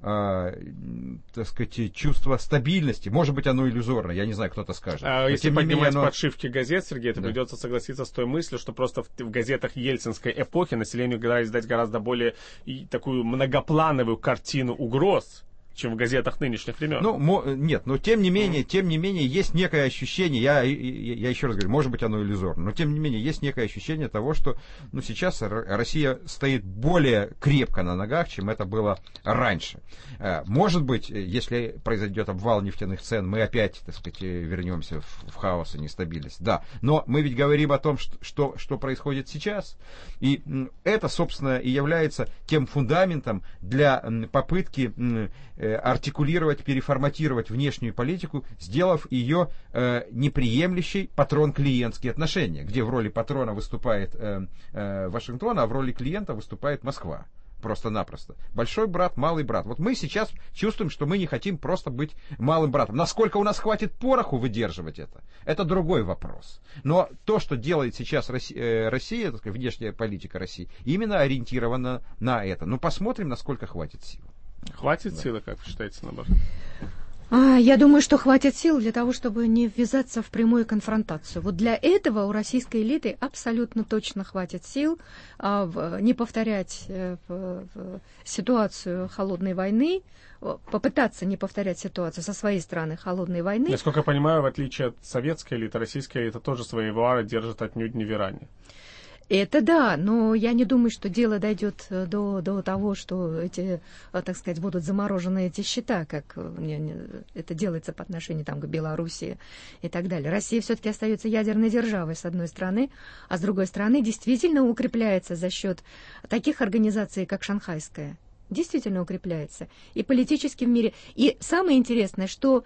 так сказать, чувство стабильности. Может быть, оно иллюзорно, я не знаю, кто-то скажет. Если поднимать подшивки газет, Сергей, то придется согласиться с той мыслью, что просто в газетах ельцинской эпохи населению пытались дать гораздо более такую многоплановую картину угроз, чем в газетах нынешних времен. Нет, но тем не менее, есть некое ощущение, я еще раз говорю, может быть, оно иллюзорно, но тем не менее, есть некое ощущение того, что сейчас Россия стоит более крепко на ногах, чем это было раньше. Может быть, если произойдет обвал нефтяных цен, мы опять, так сказать, вернемся в хаос и нестабильность. Да, но мы ведь говорим о том, что происходит сейчас, и это, собственно, и является тем фундаментом для попытки артикулировать, переформатировать внешнюю политику, сделав ее неприемлющей патрон-клиентские отношения, где в роли патрона выступает Вашингтон, а в роли клиента выступает Москва. Просто-напросто. Большой брат, малый брат. Вот мы сейчас чувствуем, что мы не хотим просто быть малым братом. Насколько у нас хватит пороху выдерживать это другой вопрос. Но то, что делает сейчас Россия, так сказать, внешняя политика России, именно ориентирована на это. Ну, посмотрим, насколько хватит сил. Хватит силы, как вы считаете, наоборот? Я думаю, что хватит сил для того, чтобы не ввязаться в прямую конфронтацию. Вот для этого у российской элиты абсолютно точно хватит сил не повторять ситуацию холодной войны, попытаться не повторять ситуацию со своей стороны холодной войны. Насколько я понимаю, в отличие от советской элиты, российская элита тоже свои вары держит отнюдь не в Иране. Это да, но я не думаю, что дело дойдет до того, что эти, так сказать, будут заморожены эти счета, как это делается по отношению к Белоруссии и так далее. Россия все-таки остается ядерной державой, с одной стороны, а с другой стороны действительно укрепляется за счет таких организаций, как Шанхайская. Действительно укрепляется. И политически в мире. И самое интересное, что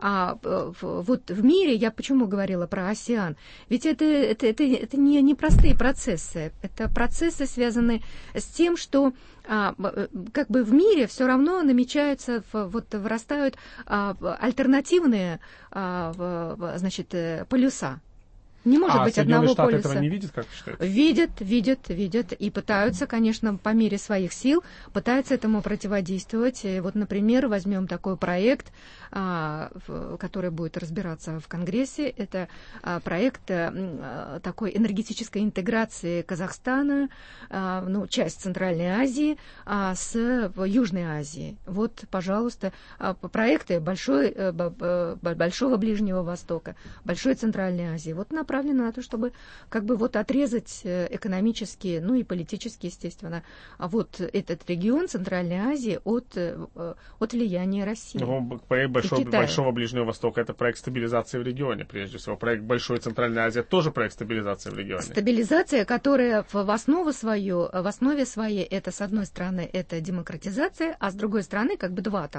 вот в мире, я почему говорила про АСЕАН, ведь это не простые процессы. Это процессы, связанные с тем, что как бы в мире все равно намечаются, вырастают альтернативные, значит, полюса. Не может быть одного Штаты полюса. этого не видят, как считаете? Видят и пытаются, конечно, по мере своих сил, пытаются этому противодействовать. Вот, например, возьмем такой проект, который будет разбираться в Конгрессе. Это проект такой энергетической интеграции Казахстана, часть Центральной Азии с Южной Азией. Вот, пожалуйста, проекты Большого Ближнего Востока, Большой Центральной Азии. Вот направлено на то, чтобы как бы вот отрезать экономически, и политически, естественно, вот этот регион Центральной Азии от влияния России. Проект Большого Ближнего Востока — это проект стабилизации в регионе, прежде всего. Проект Большой Центральной Азии — тоже проект стабилизации в регионе. Стабилизация, которая в основе своей, это, с одной стороны, это демократизация, а с другой стороны, как бы два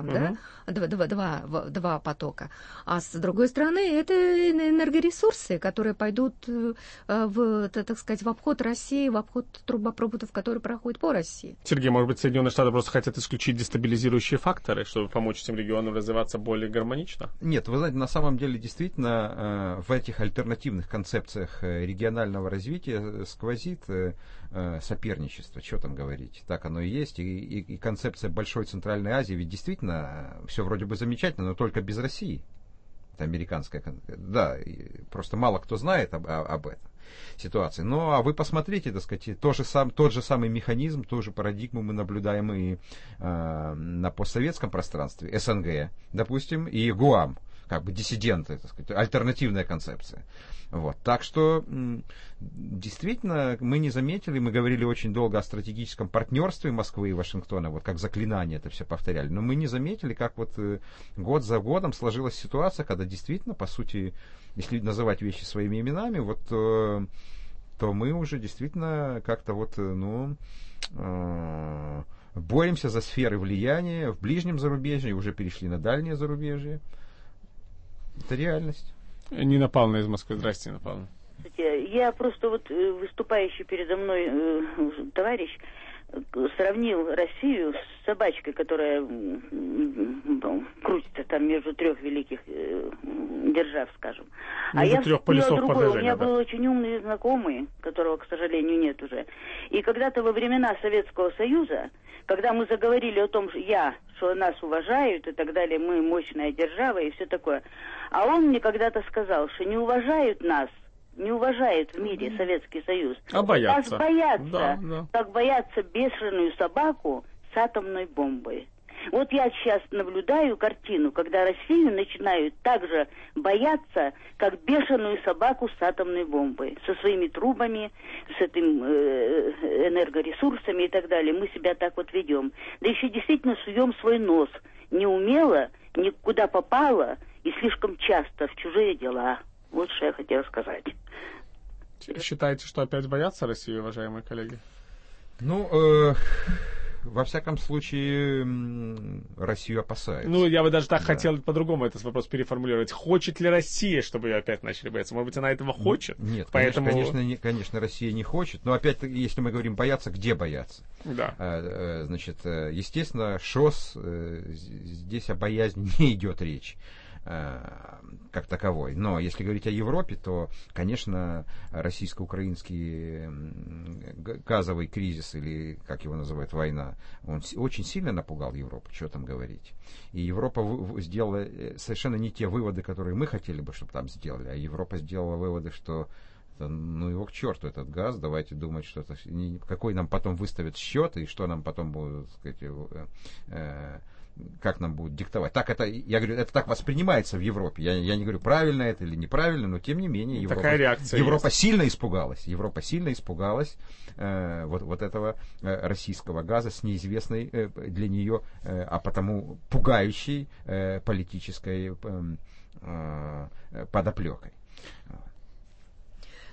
потока. А с другой стороны, это энергоресурсы, которые пойдут в обход России, в обход трубопроводов, которые проходят по России. Сергей, может быть, Соединенные Штаты просто хотят исключить дестабилизирующие факторы, чтобы помочь этим регионам развиваться более гармонично? Нет, вы знаете, на самом деле, действительно, в этих альтернативных концепциях регионального развития сквозит соперничество, что там говорить, так оно и есть, и концепция Большой Центральной Азии, ведь действительно все вроде бы замечательно, но только без России. Это американская, да, просто мало кто знает об этом ситуации. Ну, а вы посмотрите, так сказать, тот же самый механизм, ту же парадигму мы наблюдаем и на постсоветском пространстве, СНГ, допустим, и ГУАМ, как бы диссиденты, так сказать, альтернативная концепция. Вот. Так что действительно мы не заметили, мы говорили очень долго о стратегическом партнерстве Москвы и Вашингтона, вот как заклинание это все повторяли, но мы не заметили, как вот год за годом сложилась ситуация, когда действительно, по сути, если называть вещи своими именами, вот, то мы уже действительно как-то вот, боремся за сферы влияния в ближнем зарубежье, уже перешли на дальнее зарубежье. Это реальность. Нина Павловна из Москвы. Здрасте, Нина Павловна. Я просто выступающий передо мной товарищ сравнил Россию с собачкой, которая крутится там между трех великих держав, скажем. Между трех полюсов положения. У меня был очень умный знакомый, которого, к сожалению, нет уже. И когда-то во времена Советского Союза, когда мы заговорили о том, что нас уважают и так далее, мы мощная держава и все такое, а он мне когда-то сказал, что не уважают нас, не уважает в мире Советский Союз. А боятся. Нас боятся, да. как боятся бешеную собаку с атомной бомбой. Вот я сейчас наблюдаю картину, когда Россию начинают так же бояться, как бешеную собаку с атомной бомбой. Со своими трубами, с этим энергоресурсами и так далее. Мы себя так вот ведем. Да еще действительно суем свой нос. Неумело, никуда попало и слишком часто в чужие дела. Вот что я хотела сказать. Считаете, что опять боятся России, уважаемые коллеги? Во всяком случае, Россию опасаются. Я бы даже так хотел по-другому этот вопрос переформулировать. Хочет ли Россия, чтобы ее опять начали бояться? Может быть, она этого хочет? Нет, поэтому... конечно, Россия не хочет. Но опять, если мы говорим бояться, где бояться? Да. Значит, естественно, ШОС, здесь о боязни не идет речь как таковой. Но если говорить о Европе, то, конечно, российско-украинский газовый кризис, или, как его называют, война, он очень сильно напугал Европу, что там говорить. И Европа сделала совершенно не те выводы, которые мы хотели бы, чтобы там сделали, а Европа сделала выводы, что его к черту этот газ, давайте думать, что какой нам потом выставят счет, и что нам потом будут, так сказать, как нам будут диктовать. Так это, я говорю, это так воспринимается в Европе. Я не говорю, правильно это или неправильно, но тем не менее Европа сильно испугалась. Европа сильно испугалась вот этого российского газа с неизвестной для нее, а потому пугающей политической подоплекой.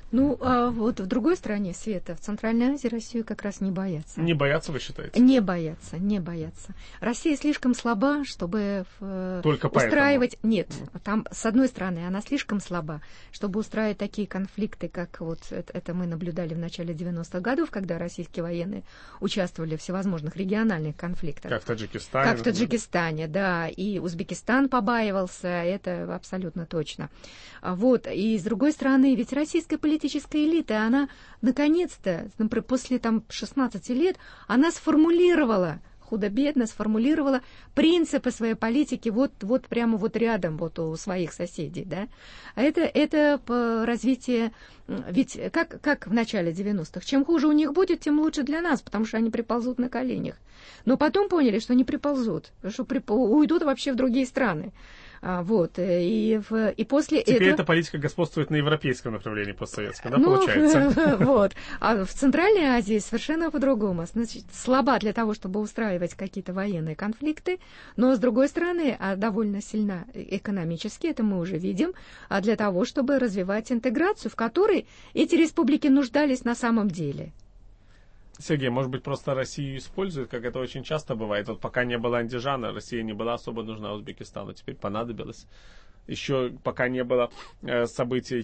Ну, а вот в другой стороне света, в Центральной Азии, Россию как раз не боятся. Не боятся, вы считаете? Не боятся, не боятся. Россия слишком слаба, чтобы устраивать... Поэтому. Нет, там, с одной стороны, она слишком слаба, чтобы устраивать такие конфликты, как вот это мы наблюдали в начале 90-х годов, когда российские военные участвовали в всевозможных региональных конфликтах. Как в Таджикистане. Как в Таджикистане, да. И Узбекистан побаивался, это абсолютно точно. Вот. И с другой стороны, ведь российская политическая элита, она наконец-то, например, после 16 лет, она сформулировала, худо-бедно сформулировала принципы своей политики вот прямо вот рядом, вот у своих соседей, да. А это развитие, ведь как в начале 90-х, чем хуже у них будет, тем лучше для нас, потому что они приползут на коленях. Но потом поняли, что не приползут, что уйдут вообще в другие страны. Вот, и после этого... Теперь эта политика господствует на европейском направлении постсоветском, да, получается? Вот. А в Центральной Азии совершенно по-другому. Значит, слаба для того, чтобы устраивать какие-то военные конфликты, но, с другой стороны, довольно сильна экономически, это мы уже видим, для того, чтобы развивать интеграцию, в которой эти республики нуждались на самом деле. Сергей, может быть, просто Россию используют, как это очень часто бывает. Вот пока не было Андижана, Россия не была особо нужна Узбекистану, теперь понадобилась. Еще пока не было событий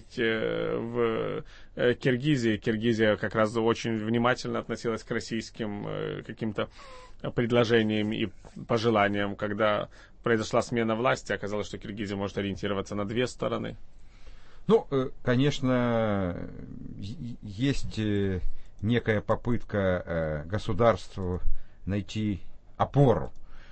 в Киргизии. Киргизия как раз очень внимательно относилась к российским каким-то предложениям и пожеланиям. Когда произошла смена власти, оказалось, что Киргизия может ориентироваться на две стороны. Ну, конечно, есть... некая попытка государству найти опору.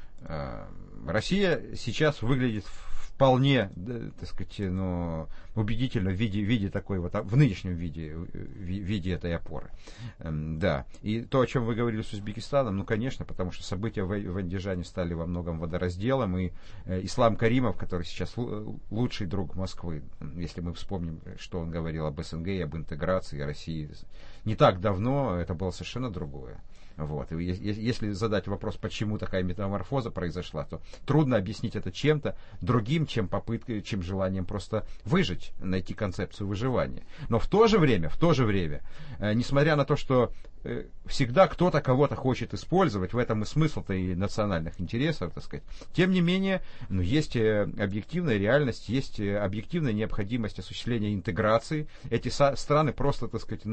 Россия сейчас выглядит вполне, так сказать, убедительно в виде такой вот, в нынешнем виде этой опоры. Да. И то, о чем вы говорили с Узбекистаном, ну, конечно, потому что события в Андижане стали во многом водоразделом, и Ислам Каримов, который сейчас лучший друг Москвы, если мы вспомним, что он говорил об СНГ и об интеграции России, не так давно это было совершенно другое. Вот. И если задать вопрос, почему такая метаморфоза произошла, то трудно объяснить это чем-то другим, чем попыткой, чем желанием просто выжить, найти концепцию выживания. Но в то же время, несмотря на то, что всегда кто-то кого-то хочет использовать, в этом и смысл-то и национальных интересов, так сказать, тем не менее, есть объективная реальность, есть объективная необходимость осуществления интеграции. Эти страны просто, так сказать,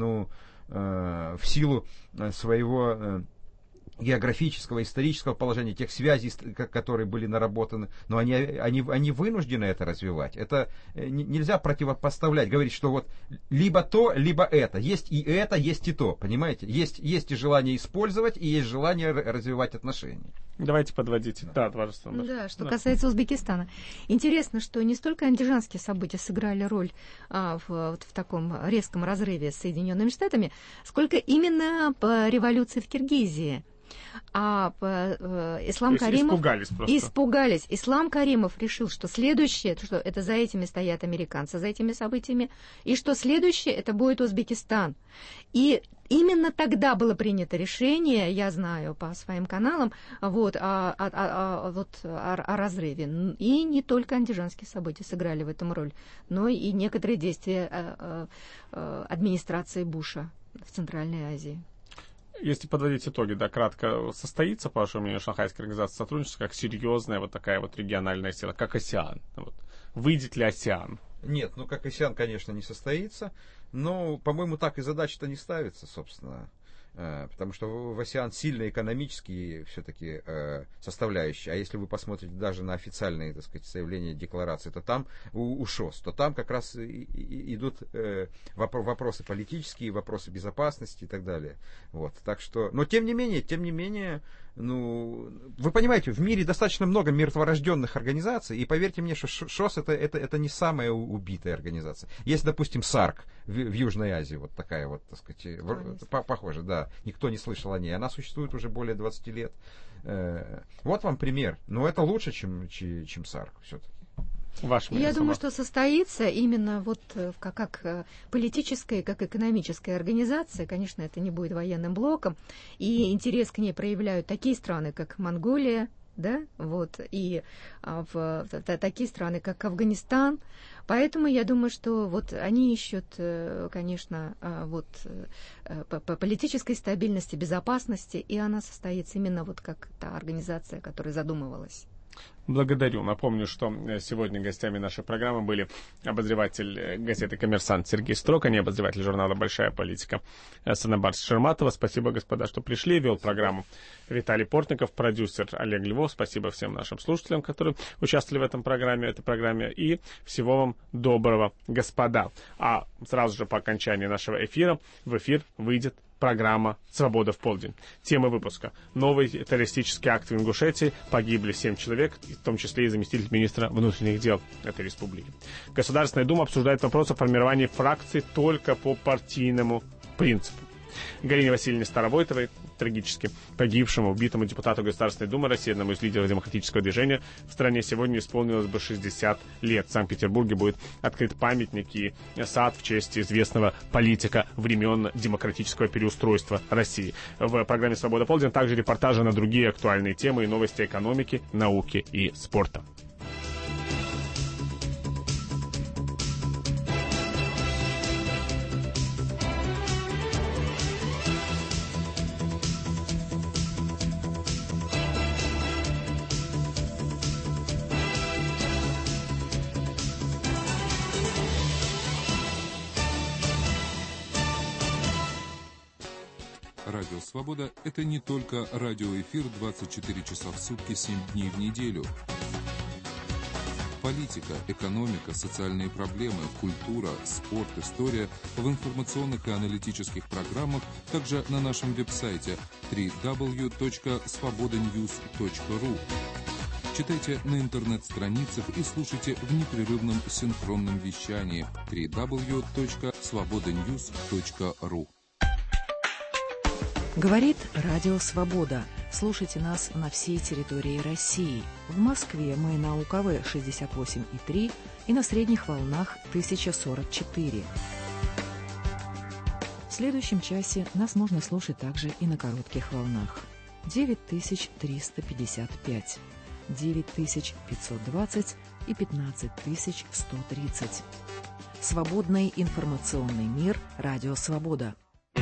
в силу своего географического, исторического положения, тех связей, которые были наработаны, но они вынуждены это развивать. Это нельзя противопоставлять, говорить, что вот либо то, либо это. Есть и это, есть и то, понимаете? Есть и желание использовать, и есть желание развивать отношения. Давайте подводите. Да, что касается Узбекистана. Интересно, что не столько андижанские события сыграли роль в таком резком разрыве с Соединенными Штатами, сколько именно по революции в Киргизии. А Ислам Каримов испугались. Ислам Каримов решил, что следующее, что это за этими стоят американцы, за этими событиями, и что следующее это будет Узбекистан. И именно тогда было принято решение, я знаю по своим каналам, о разрыве. И не только андижанские события сыграли в этом роль, но и некоторые действия администрации Буша в Центральной Азии. Если подводить итоги, да, кратко, состоится, по вашему мнению, Шанхайская организация сотрудничества как серьезная вот такая вот региональная сила, как АСЕАН? Вот. Выйдет ли АСЕАН? Нет, как АСЕАН, конечно, не состоится, но, по-моему, так и задача-то не ставится, собственно. Потому что в АСЕАН сильные экономические все-таки составляющие, а если вы посмотрите даже на официальные, так сказать, заявления, декларации, то там у ШОС, то там как раз идут вопросы политические, вопросы безопасности и так далее. Вот, так что, но тем не менее, вы понимаете, в мире достаточно много мертворожденных организаций, и поверьте мне, что ШОС это не самая убитая организация. Есть, допустим, САРК в Южной Азии, вот такая вот, так сказать, похожа, да. Никто не слышал о ней. Она существует уже более 20 лет. Вот вам пример. Но это лучше, чем САРК все-таки. Я думаю, что состоится именно как политическая, как экономическая организация. Конечно, это не будет военным блоком. И интерес к ней проявляют такие страны, как Монголия, да, вот, и в такие страны, как Афганистан. Поэтому я думаю, что вот они ищут, конечно, вот по политической стабильности, безопасности, и она состоится именно вот как та организация, которая задумывалась. Благодарю. Напомню, что сегодня гостями нашей программы были обозреватель газеты «Коммерсант» Сергей Строк, а не обозреватель журнала «Большая политика» Санабар Шерматова. Спасибо, господа, что пришли. Вел программу Виталий Портников, продюсер Олег Львов. Спасибо всем нашим слушателям, которые участвовали в этой программе. И всего вам доброго, господа. А сразу же по окончании нашего эфира в эфир выйдет программа «Свобода в полдень». Тема выпуска. Новый террористический акт в Ингушетии. Погибли 7 человек, в том числе и заместитель министра внутренних дел этой республики. Государственная Дума обсуждает вопрос о формировании фракций только по партийному принципу. Галине Васильевне Старовойтовой, трагически погибшему, убитому депутату Государственной Думы России, одному из лидеров демократического движения, в стране сегодня исполнилось бы 60 лет. В Санкт-Петербурге будет открыт памятник и сад в честь известного политика времен демократического переустройства России. В программе «Свобода полдень» также репортажи на другие актуальные темы и новости экономики, науки и спорта. Радио «Свобода» — это не только радиоэфир 24 часа в сутки, 7 дней в неделю. Политика, экономика, социальные проблемы, культура, спорт, история в информационных и аналитических программах, также на нашем веб-сайте www.svobodanews.ru. Читайте на интернет-страницах и слушайте в непрерывном синхронном вещании www.svobodanews.ru. Говорит Радио Свобода. Слушайте нас на всей территории России. В Москве мы на УКВ 68,3 и на средних волнах 1044. В следующем часе нас можно слушать также и на коротких волнах. 9355, 9520 и 15130. Свободный информационный мир. Радио Свобода.